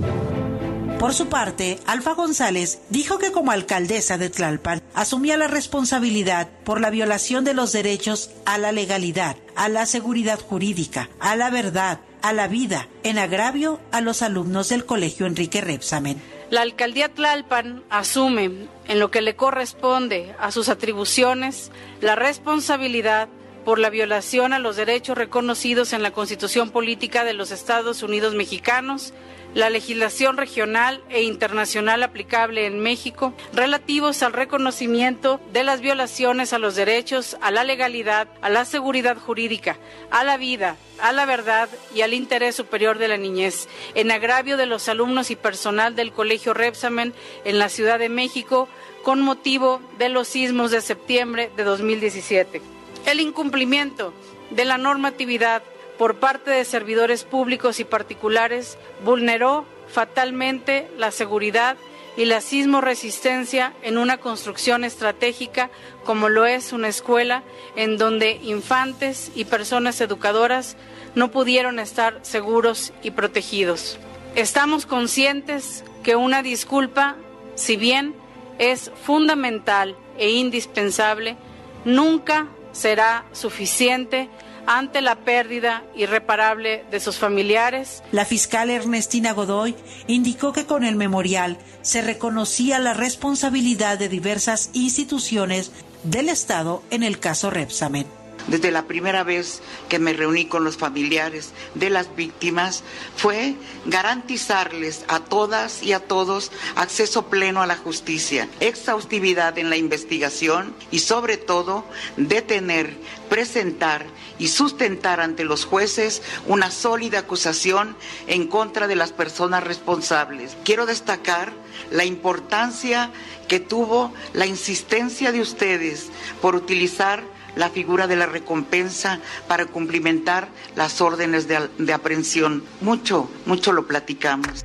Speaker 16: Por su parte, Alfa González dijo que como alcaldesa de Tlalpan asumía la responsabilidad por la violación de los derechos a la legalidad, a la seguridad jurídica, a la verdad, a la vida, en agravio a los alumnos del Colegio Enrique Rebsamen.
Speaker 5: La alcaldía Tlalpan asume, en lo que le corresponde a sus atribuciones, la responsabilidad por la violación a los derechos reconocidos en la Constitución Política de los Estados Unidos Mexicanos, la legislación regional e internacional aplicable en México, relativos al reconocimiento de las violaciones a los derechos, a la legalidad, a la seguridad jurídica, a la vida, a la verdad y al interés superior de la niñez, en agravio de los alumnos y personal del Colegio Rebsamen en la Ciudad de México, con motivo de los sismos de septiembre de dos mil diecisiete. El incumplimiento de la normatividad por parte de servidores públicos y particulares vulneró fatalmente la seguridad y la sismoresistencia en una construcción estratégica como lo es una escuela en donde infantes y personas educadoras no pudieron estar seguros y protegidos. Estamos conscientes que una disculpa, si bien es fundamental e indispensable, nunca será suficiente ante la pérdida irreparable de sus familiares.
Speaker 16: La fiscal Ernestina Godoy indicó que con el memorial se reconocía la responsabilidad de diversas instituciones del Estado en el caso Rebsamen.
Speaker 6: Desde la primera vez que me reuní con los familiares de las víctimas fue garantizarles a todas y a todos acceso pleno a la justicia, exhaustividad en la investigación y sobre todo detener, presentar y sustentar ante los jueces una sólida acusación en contra de las personas responsables. Quiero destacar la importancia que tuvo la insistencia de ustedes por utilizar la figura de la recompensa para cumplimentar las órdenes de, de aprehensión. Mucho, mucho lo platicamos.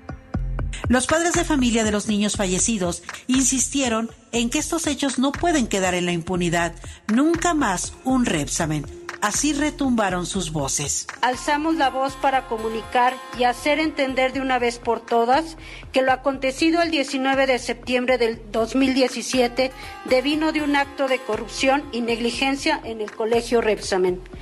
Speaker 16: Los padres de familia de los niños fallecidos insistieron en que estos hechos no pueden quedar en la impunidad. Nunca más un Rebsamen. Así retumbaron sus voces.
Speaker 8: Alzamos la voz para comunicar y hacer entender de una vez por todas que lo acontecido el diecinueve de septiembre del dos mil diecisiete devino de un acto de corrupción y negligencia en el Colegio Rebsamen.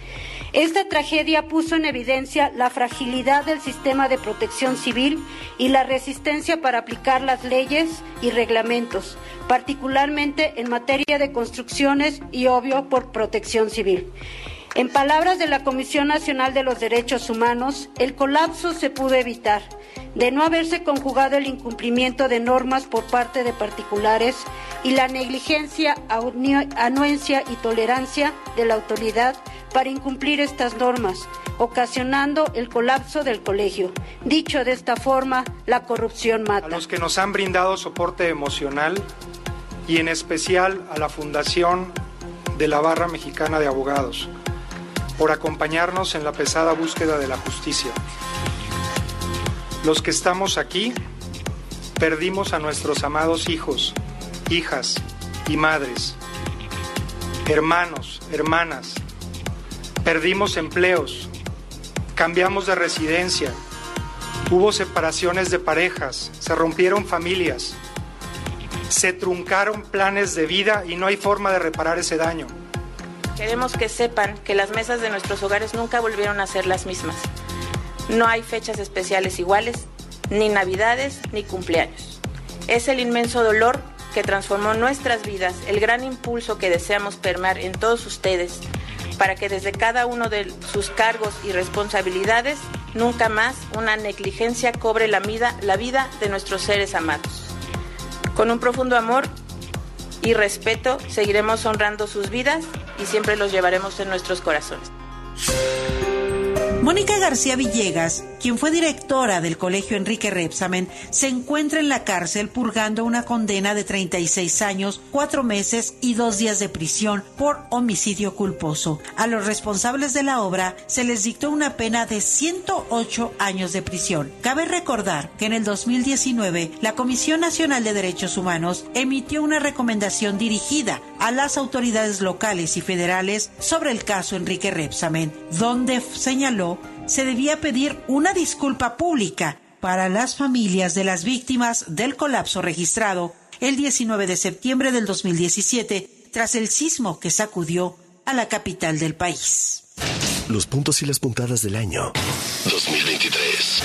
Speaker 8: Esta tragedia puso en evidencia la fragilidad del sistema de protección civil y la resistencia para aplicar las leyes y reglamentos, particularmente en materia de construcciones y, obvio, por protección civil. En palabras de la Comisión Nacional de los Derechos Humanos, el colapso se pudo evitar. De no haberse conjugado el incumplimiento de normas por parte de particulares y la negligencia, anuencia y tolerancia de la autoridad para incumplir estas normas, ocasionando el colapso del colegio. Dicho de esta forma, la corrupción mata.
Speaker 9: A los que nos han brindado soporte emocional y en especial a la Fundación de la Barra Mexicana de Abogados por acompañarnos en la pesada búsqueda de la justicia. Los que estamos aquí perdimos a nuestros amados hijos, hijas y madres, hermanos, hermanas. Perdimos empleos, cambiamos de residencia, hubo separaciones de parejas, se rompieron familias, se truncaron planes de vida y no hay forma de reparar ese daño.
Speaker 11: Queremos que sepan que las mesas de nuestros hogares nunca volvieron a ser las mismas. No hay fechas especiales iguales, ni navidades, ni cumpleaños. Es el inmenso dolor que transformó nuestras vidas, el gran impulso que deseamos permear en todos ustedes, para que desde cada uno de sus cargos y responsabilidades, nunca más una negligencia cobre la vida, la vida de nuestros seres amados. Con un profundo amor y respeto, seguiremos honrando sus vidas y siempre los llevaremos en nuestros corazones.
Speaker 16: Mónica García Villegas, quien fue directora del Colegio Enrique Rebsamen, se encuentra en la cárcel purgando una condena de treinta y seis años, cuatro meses y dos días de prisión por homicidio culposo. A los responsables de la obra se les dictó una pena de ciento ocho años de prisión. Cabe recordar que en el dos mil diecinueve la Comisión Nacional de Derechos Humanos emitió una recomendación dirigida a las autoridades locales y federales sobre el caso Enrique Rebsamen, donde señaló se debía pedir una disculpa pública para las familias de las víctimas del colapso registrado el diecinueve de septiembre del dos mil diecisiete tras el sismo que sacudió a la capital del país.
Speaker 26: Los puntos y las puntadas del año dos mil veintitrés.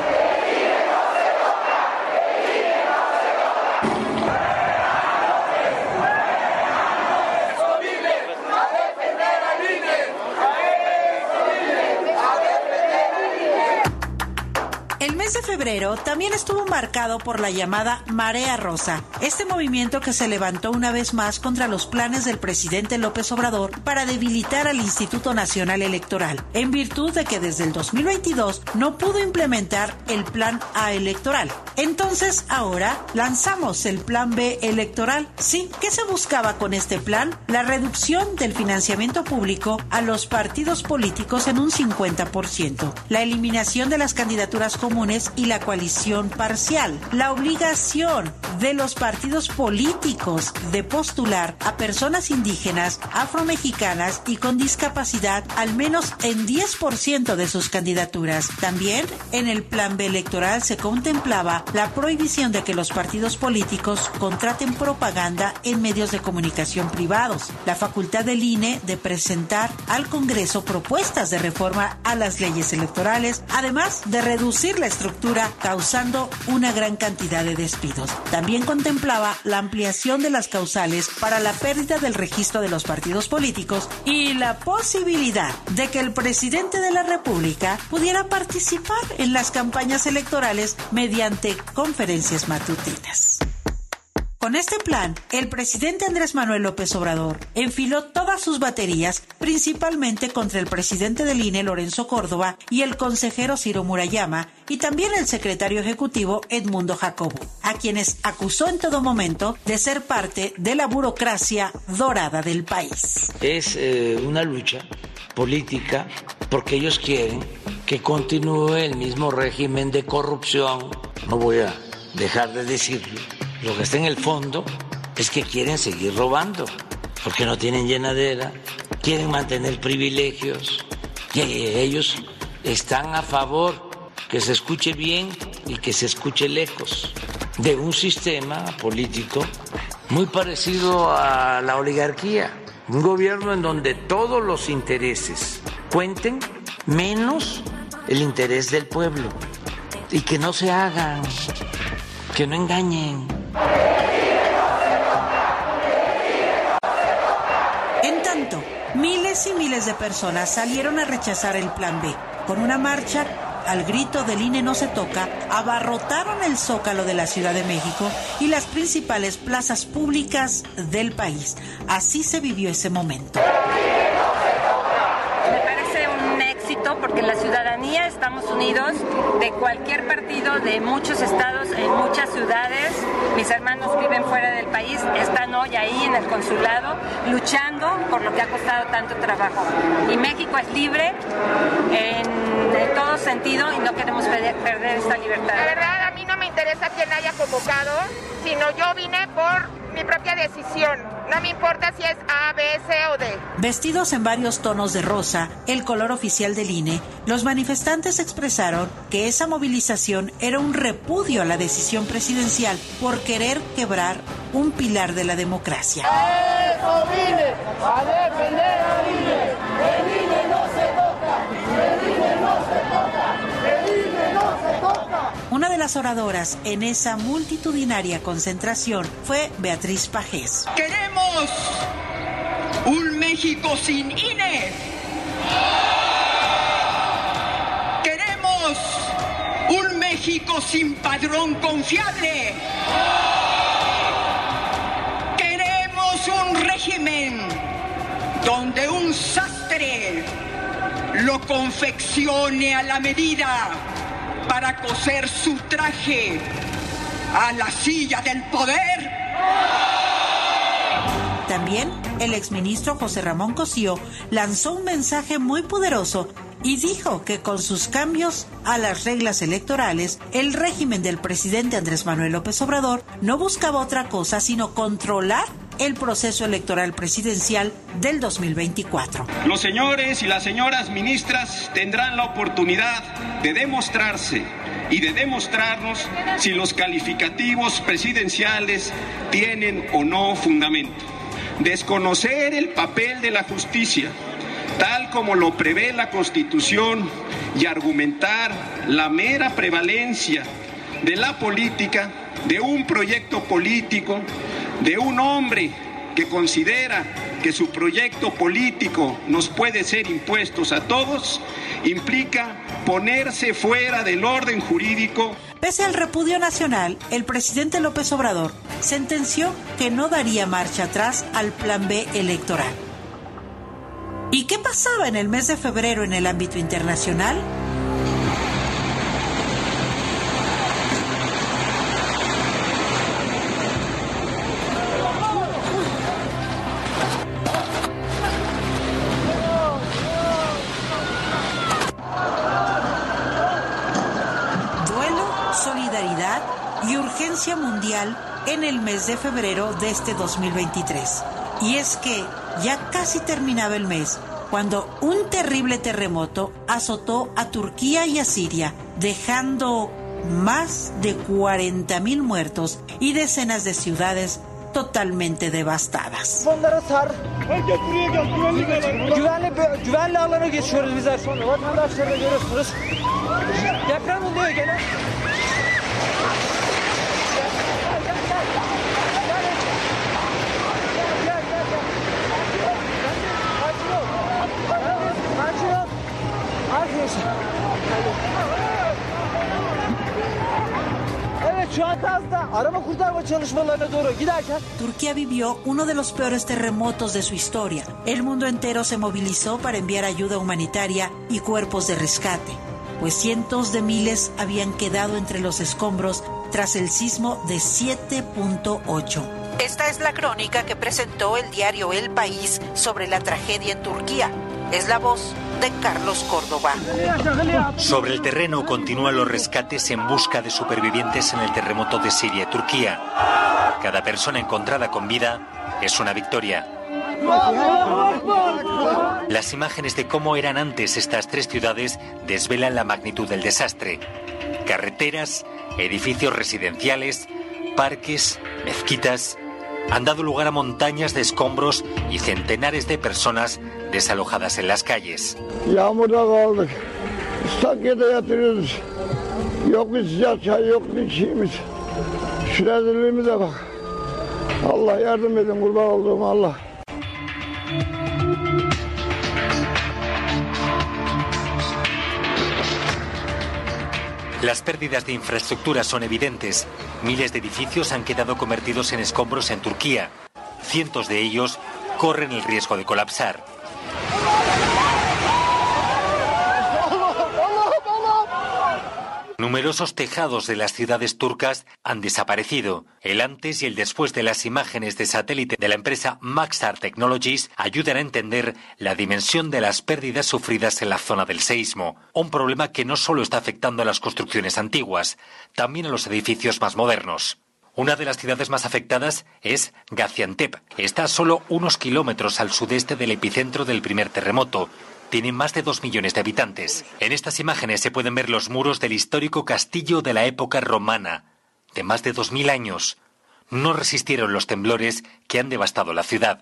Speaker 16: El mes de febrero también estuvo marcado por la llamada Marea Rosa, este movimiento que se levantó una vez más contra los planes del presidente López Obrador para debilitar al Instituto Nacional Electoral, en virtud de que desde el dos mil veintidós no pudo implementar el Plan A electoral. Entonces, ahora lanzamos el Plan B electoral. Sí, ¿qué se buscaba con este plan? La reducción del financiamiento público a los partidos políticos en un cincuenta por ciento, la eliminación de las candidaturas comunes y la coalición parcial, la obligación de los partidos políticos de postular a personas indígenas, afromexicanas y con discapacidad al menos en diez por ciento de sus candidaturas. También en el Plan B electoral se contemplaba la prohibición de que los partidos políticos contraten propaganda en medios de comunicación privados, la facultad del I N E de presentar al Congreso propuestas de reforma a las leyes electorales, además de reducir la estructura causando una gran cantidad de despidos. También contemplaba la ampliación de las causales para la pérdida del registro de los partidos políticos y la posibilidad de que el presidente de la República pudiera participar en las campañas electorales mediante conferencias matutinas. Con este plan, el presidente Andrés Manuel López Obrador enfiló todas sus baterías, principalmente contra el presidente del I N E, Lorenzo Córdoba, y el consejero Ciro Murayama, y también el secretario ejecutivo Edmundo Jacobo, a quienes acusó en todo momento de ser parte de la burocracia dorada del país.
Speaker 17: Es eh, una lucha política porque ellos quieren que continúe el mismo régimen de corrupción. No voy a dejar de decirlo. Lo que está en el fondo es que quieren seguir robando, porque no tienen llenadera, quieren mantener privilegios, y ellos están a favor, que se escuche bien y que se escuche lejos, de un sistema político muy parecido a la oligarquía, un gobierno en donde todos los intereses cuenten menos el interés del pueblo y que no se hagan, que no engañen.
Speaker 16: En tanto, miles y miles de personas salieron a rechazar el Plan B. Con una marcha, al grito del I N E no se toca, abarrotaron el Zócalo de la Ciudad de México y las principales plazas públicas del país. Así se vivió ese momento.
Speaker 10: Me parece un éxito porque la ciudadanía estamos unidos de cualquier partido, de muchos estados, en muchas ciudades. Mis hermanos viven fuera del país, están hoy ahí en el consulado luchando por lo que ha costado tanto trabajo. Y México es libre en, en todo sentido y no queremos perder, perder esta libertad.
Speaker 21: La verdad, a mí no me interesa quién haya convocado, sino yo vine por mi propia decisión. No me importa si es A, B, C o D.
Speaker 16: Vestidos en varios tonos de rosa, el color oficial del I N E, los manifestantes expresaron que esa movilización era un repudio a la decisión presidencial por querer quebrar un pilar de la democracia.
Speaker 20: ¡Eso vine! ¡A defender al I N E! ¡El I N E no se toca! ¡El I N E no se toca! ¡El I N E no se toca!
Speaker 16: Una de las oradoras en esa multitudinaria concentración fue Beatriz Pajés.
Speaker 22: ¡Queremos un México sin I N E! ¡Queremos un México sin padrón confiable! ¡Queremos un régimen donde un sastre lo confeccione a la medida para coser su traje a la silla del poder!
Speaker 16: También el exministro José Ramón Cosío lanzó un mensaje muy poderoso y dijo que con sus cambios a las reglas electorales, el régimen del presidente Andrés Manuel López Obrador no buscaba otra cosa sino controlar el proceso electoral presidencial del dos mil veinticuatro.
Speaker 23: Los señores y las señoras ministras tendrán la oportunidad de demostrarse y de demostrarnos si los calificativos presidenciales tienen o no fundamento. Desconocer el papel de la justicia, tal como lo prevé la Constitución, y argumentar la mera prevalencia de la política, de un proyecto político, de un hombre que considera que su proyecto político nos puede ser impuestos a todos, implica ponerse fuera del orden jurídico.
Speaker 16: Pese al repudio nacional, el presidente López Obrador sentenció que no daría marcha atrás al Plan B electoral. ¿Y qué pasaba en el mes de febrero en el ámbito internacional? Y urgencia mundial en el mes de febrero de este dos mil veintitrés. Y es que ya casi terminaba el mes cuando un terrible terremoto azotó a Turquía y a Siria, dejando más de cuarenta mil muertos y decenas de ciudades totalmente devastadas.
Speaker 24: Güvenli alana geçiyoruz bizler. Vatandaşları da görüyorsunuz. Deprem oluyor gene.
Speaker 16: Turquía vivió uno de los peores terremotos de su historia. El mundo entero se movilizó para enviar ayuda humanitaria y cuerpos de rescate, pues cientos de miles habían quedado entre los escombros tras el sismo de siete punto ocho. Esta es la crónica que presentó el diario El País sobre la tragedia en Turquía. Es la voz de Carlos Córdoba.
Speaker 25: Sobre el terreno continúan los rescates en busca de supervivientes en el terremoto de Siria y Turquía. Cada persona encontrada con vida es una victoria. Las imágenes de cómo eran antes estas tres ciudades desvelan la magnitud del desastre. Carreteras, edificios residenciales, parques, mezquitas han dado lugar a montañas de escombros y centenares de personas desalojadas en las calles.
Speaker 20: Yağmurda kaldık. İstanbul'da yatırıyoruz. Yok bir sıcak çay, yok bir şeyimiz. Şu rezilliğimize bak. Allah yardım edin, kurban olduğum Allah.
Speaker 25: Las pérdidas de infraestructura son evidentes. Miles de edificios han quedado convertidos en escombros en Turquía. Cientos de ellos corren el riesgo de colapsar. Numerosos tejados de las ciudades turcas han desaparecido. El antes y el después de las imágenes de satélite de la empresa Maxar Technologies ayudan a entender la dimensión de las pérdidas sufridas en la zona del seísmo. Un problema que no solo está afectando a las construcciones antiguas, también a los edificios más modernos. Una de las ciudades más afectadas es Gaziantep. Está a solo unos kilómetros al sudeste del epicentro del primer terremoto. Tiene más de dos millones de habitantes. En estas imágenes se pueden ver los muros del histórico castillo de la época romana, de más de dos mil años. No resistieron los temblores que han devastado la ciudad.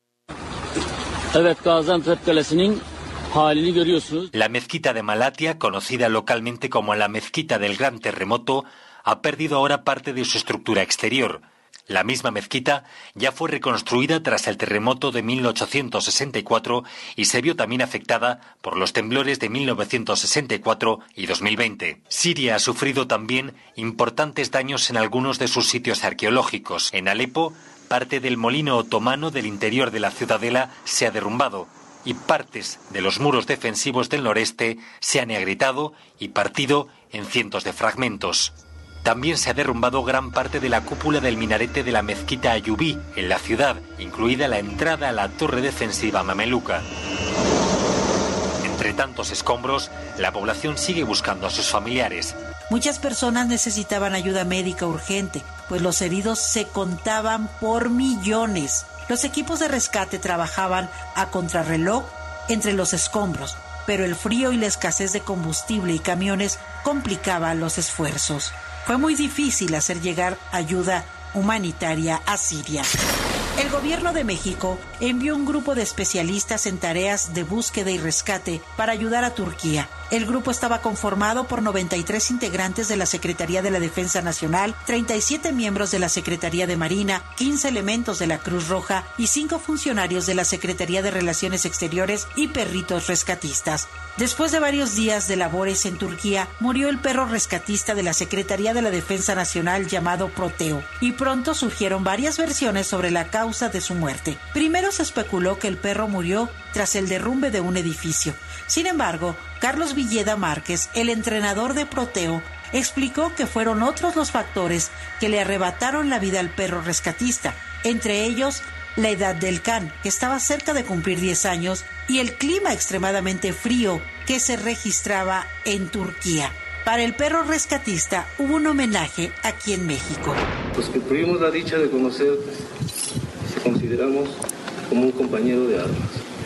Speaker 25: La mezquita de Malatia, conocida localmente como la mezquita del Gran Terremoto, ha perdido ahora parte de su estructura exterior. La misma mezquita ya fue reconstruida tras el terremoto de mil ochocientos sesenta y cuatro y se vio también afectada por los temblores de mil novecientos sesenta y cuatro y dos mil veinte. Siria ha sufrido también importantes daños en algunos de sus sitios arqueológicos. En Alepo, parte del molino otomano del interior de la ciudadela se ha derrumbado y partes de los muros defensivos del noreste se han agrietado y partido en cientos de fragmentos. También se ha derrumbado gran parte de la cúpula del minarete de la mezquita Ayubí en la ciudad, incluida la entrada a la torre defensiva mameluca. Entre tantos escombros, la población sigue buscando a sus familiares.
Speaker 16: Muchas personas necesitaban ayuda médica urgente, pues los heridos se contaban por millones. Los equipos de rescate trabajaban a contrarreloj entre los escombros, pero el frío y la escasez de combustible y camiones complicaban los esfuerzos. Fue muy difícil hacer llegar ayuda humanitaria a Siria. El gobierno de México envió un grupo de especialistas en tareas de búsqueda y rescate para ayudar a Turquía. El grupo estaba conformado por noventa y tres integrantes de la Secretaría de la Defensa Nacional, treinta y siete miembros de la Secretaría de Marina, quince elementos de la Cruz Roja y cinco funcionarios de la Secretaría de Relaciones Exteriores y perritos rescatistas. Después de varios días de labores en Turquía, murió el perro rescatista de la Secretaría de la Defensa Nacional llamado Proteo, y pronto surgieron varias versiones sobre la causa de su muerte. Primero se especuló que el perro murió tras el derrumbe de un edificio. Sin embargo, Carlos Villeda Márquez, el entrenador de Proteo, explicó que fueron otros los factores que le arrebataron la vida al perro rescatista, entre ellos la edad del can, que estaba cerca de cumplir diez años, y el clima extremadamente frío que se registraba en Turquía. Para el perro rescatista hubo un homenaje aquí en México.
Speaker 1: Los que tuvimos la dicha de conocerte, te consideramos como un compañero de armas.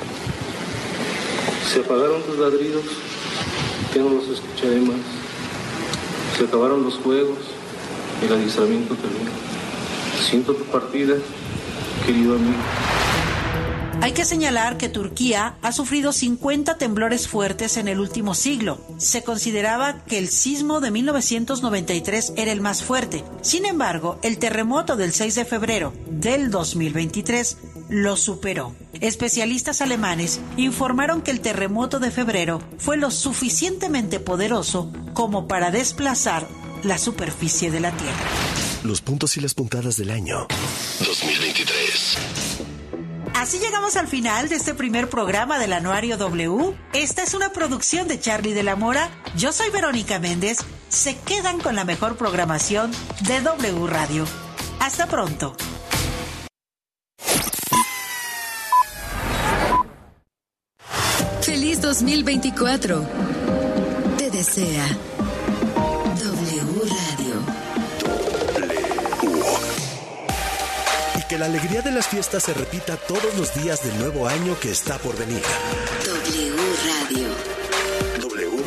Speaker 1: Se apagaron tus ladridos, ya no los escucharé más. Se acabaron los juegos, el adiestramiento terminó. Siento tu partida, querido amigo.
Speaker 16: Hay que señalar que Turquía ha sufrido cincuenta temblores fuertes en el último siglo. Se consideraba que el sismo de mil novecientos noventa y tres era el más fuerte. Sin embargo, el terremoto del seis de febrero del dos mil veintitrés lo superó. Especialistas alemanes informaron que el terremoto de febrero fue lo suficientemente poderoso como para desplazar la superficie de la Tierra.
Speaker 26: Los puntos y las puntadas del año dos mil veintitrés.
Speaker 16: Así llegamos al final de este primer programa del Anuario W. Esta es una producción de Charlie de la Mora. Yo soy Verónica Méndez. Se quedan con la mejor programación de W Radio. Hasta pronto.
Speaker 7: Feliz dos mil veinticuatro. Te desea W Radio.
Speaker 2: Que la alegría de las fiestas se repita todos los días del nuevo año que está por venir.
Speaker 7: W Radio.
Speaker 2: W Radio.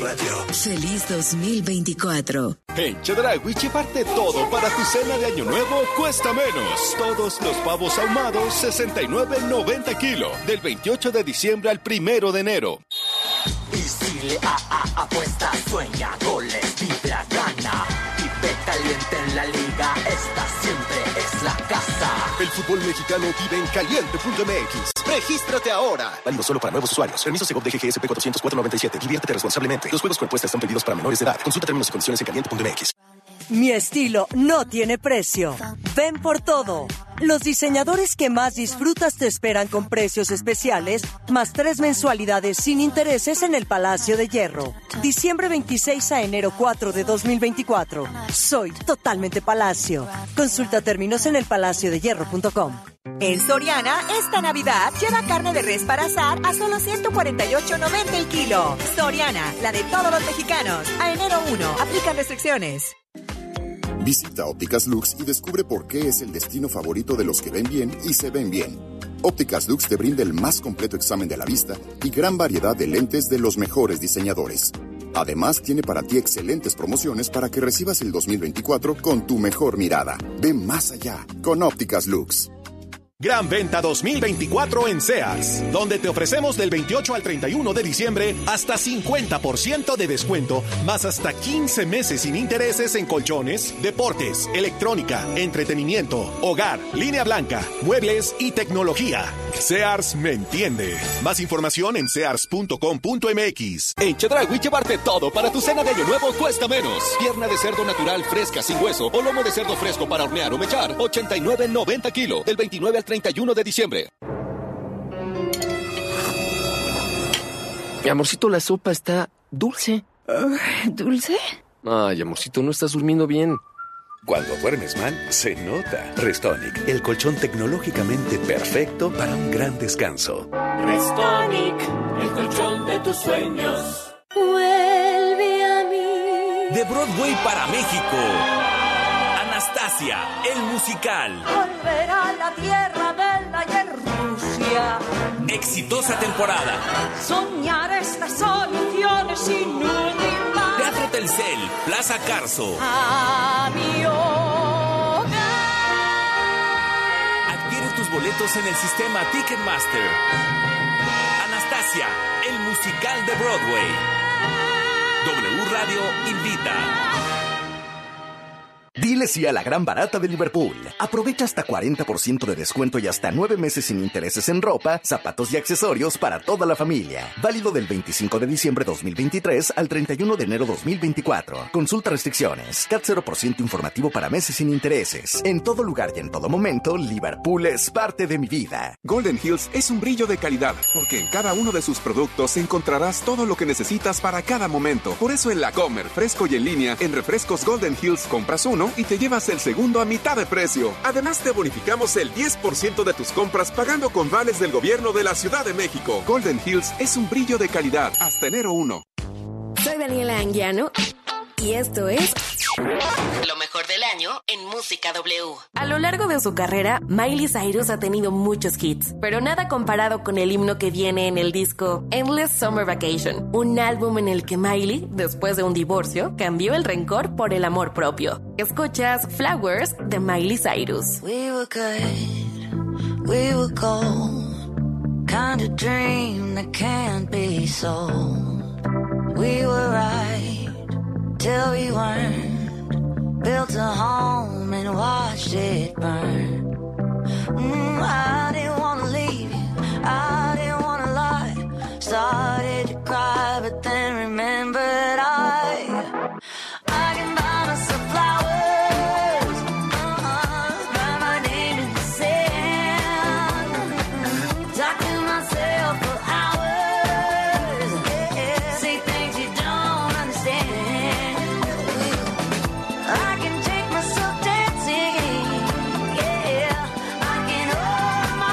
Speaker 7: Feliz dos mil veinticuatro.
Speaker 12: En Chedraui, llevarte todo para tu cena de Año Nuevo cuesta menos. Todos los pavos ahumados, sesenta y nueve noventa kilo. Del veintiocho de diciembre al primero de enero.
Speaker 13: Y si le a a apuesta, sueña, goles, vibra, gana. Vive caliente en la liga, esta siempre es la casa.
Speaker 12: El fútbol mexicano vive en caliente punto m x. ¡Regístrate ahora! Válido solo para nuevos usuarios. Permiso Segov de G G S P cuatrocientos cuatro noventa y siete. Diviértete responsablemente. Los juegos con apuestas están prohibidos para menores de edad. Consulta términos y condiciones en caliente punto m x.
Speaker 14: Mi estilo no tiene precio. Ven por todo. Los diseñadores que más disfrutas te esperan con precios especiales, más tres mensualidades sin intereses en el Palacio de Hierro. Diciembre veintiséis a enero cuatro de dos mil veinticuatro. Soy totalmente Palacio. Consulta términos en el palacio de hierro punto com.
Speaker 15: En Soriana, esta Navidad, lleva carne de res para asar a solo ciento cuarenta y ocho noventa el kilo. Soriana, la de todos los mexicanos. A enero uno, aplican restricciones.
Speaker 18: Visita Ópticas Lux y descubre por qué es el destino favorito de los que ven bien y se ven bien. Ópticas Lux te brinda el más completo examen de la vista y gran variedad de lentes de los mejores diseñadores. Además, tiene para ti excelentes promociones para que recibas el dos mil veinticuatro con tu mejor mirada. Ve más allá con Ópticas Lux.
Speaker 2: Gran Venta dos mil veinticuatro en Sears, donde te ofrecemos del veintiocho al treinta y uno de diciembre hasta cincuenta por ciento de descuento, más hasta quince meses sin intereses en colchones, deportes, electrónica, entretenimiento, hogar, línea blanca, muebles y tecnología. Sears me entiende. Más información en sears punto com punto m x.
Speaker 12: En Chedraui, llevarte todo para tu cena de Año Nuevo cuesta menos. Pierna de cerdo natural fresca sin hueso o lomo de cerdo fresco para hornear o mechar, ochenta y nueve noventa kilo. Del veintinueve al treinta y uno de diciembre.
Speaker 19: Amorcito, la sopa está dulce.
Speaker 27: Uh, ¿Dulce?
Speaker 19: Ay, amorcito, no estás durmiendo bien.
Speaker 28: Cuando duermes mal, se nota. Restonic, el colchón tecnológicamente perfecto para un gran descanso.
Speaker 13: Restonic, el colchón de tus sueños.
Speaker 29: Vuelve a mí.
Speaker 30: De Broadway para México. Anastasia, el musical.
Speaker 29: Volver a la tierra de la Rusia.
Speaker 30: Exitosa temporada.
Speaker 29: Soñar estas soluciones inútiles.
Speaker 30: Teatro Telcel, Plaza Carso.
Speaker 29: A mi hogar.
Speaker 30: Adquiere tus boletos en el sistema Ticketmaster. Anastasia, el musical de Broadway. W Radio invita.
Speaker 31: Dile sí a la gran barata de Liverpool. Aprovecha hasta cuarenta por ciento de descuento y hasta nueve meses sin intereses en ropa, zapatos y accesorios para toda la familia. Válido del veinticinco de diciembre dos mil veintitrés al treinta y uno de enero dos mil veinticuatro. Consulta restricciones. C A T cero por ciento informativo para meses sin intereses. En todo lugar y en todo momento, Liverpool es parte de mi vida.
Speaker 32: Golden Hills es un brillo de calidad, porque en cada uno de sus productos encontrarás todo lo que necesitas para cada momento. Por eso en la Comer, fresco y en línea, en refrescos Golden Hills compras uno y te llevas el segundo a mitad de precio. Además, te bonificamos el diez por ciento de tus compras pagando con vales del gobierno de la Ciudad de México. Golden Hills es un brillo de calidad. Hasta enero uno.
Speaker 33: Soy Daniela Anguiano y esto es
Speaker 34: lo mejor del año en Música W.
Speaker 33: A lo largo de su carrera, Miley Cyrus ha tenido muchos hits, pero nada comparado con el himno que viene en el disco Endless Summer Vacation, un álbum en el que Miley, después de un divorcio, cambió el rencor por el amor propio. Escuchas Flowers de Miley Cyrus.
Speaker 35: We were good, we were gold, kind of dream that can't be sold. We were right till we weren't. Built a home and watched it burn. Mm, I didn't want to leave you, I didn't want to lie. Started to cry, but then remembered I I can buy myself flowers, uh-uh, write my name in the sand, talk to myself for hours, yeah, say things you don't understand. I can take myself dancing, yeah, I can hold my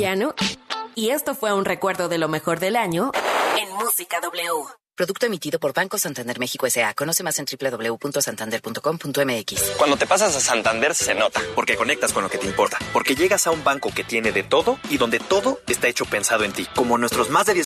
Speaker 33: piano. Y esto fue un recuerdo de lo mejor del año en Música W.
Speaker 3: Producto emitido por Banco Santander México S A. Conoce más en doble u doble u doble u punto santander punto com punto m x.
Speaker 4: Cuando te pasas a Santander se nota, porque conectas con lo que te importa, porque llegas a un banco que tiene de todo y donde todo está hecho pensado en ti, como nuestros más de diez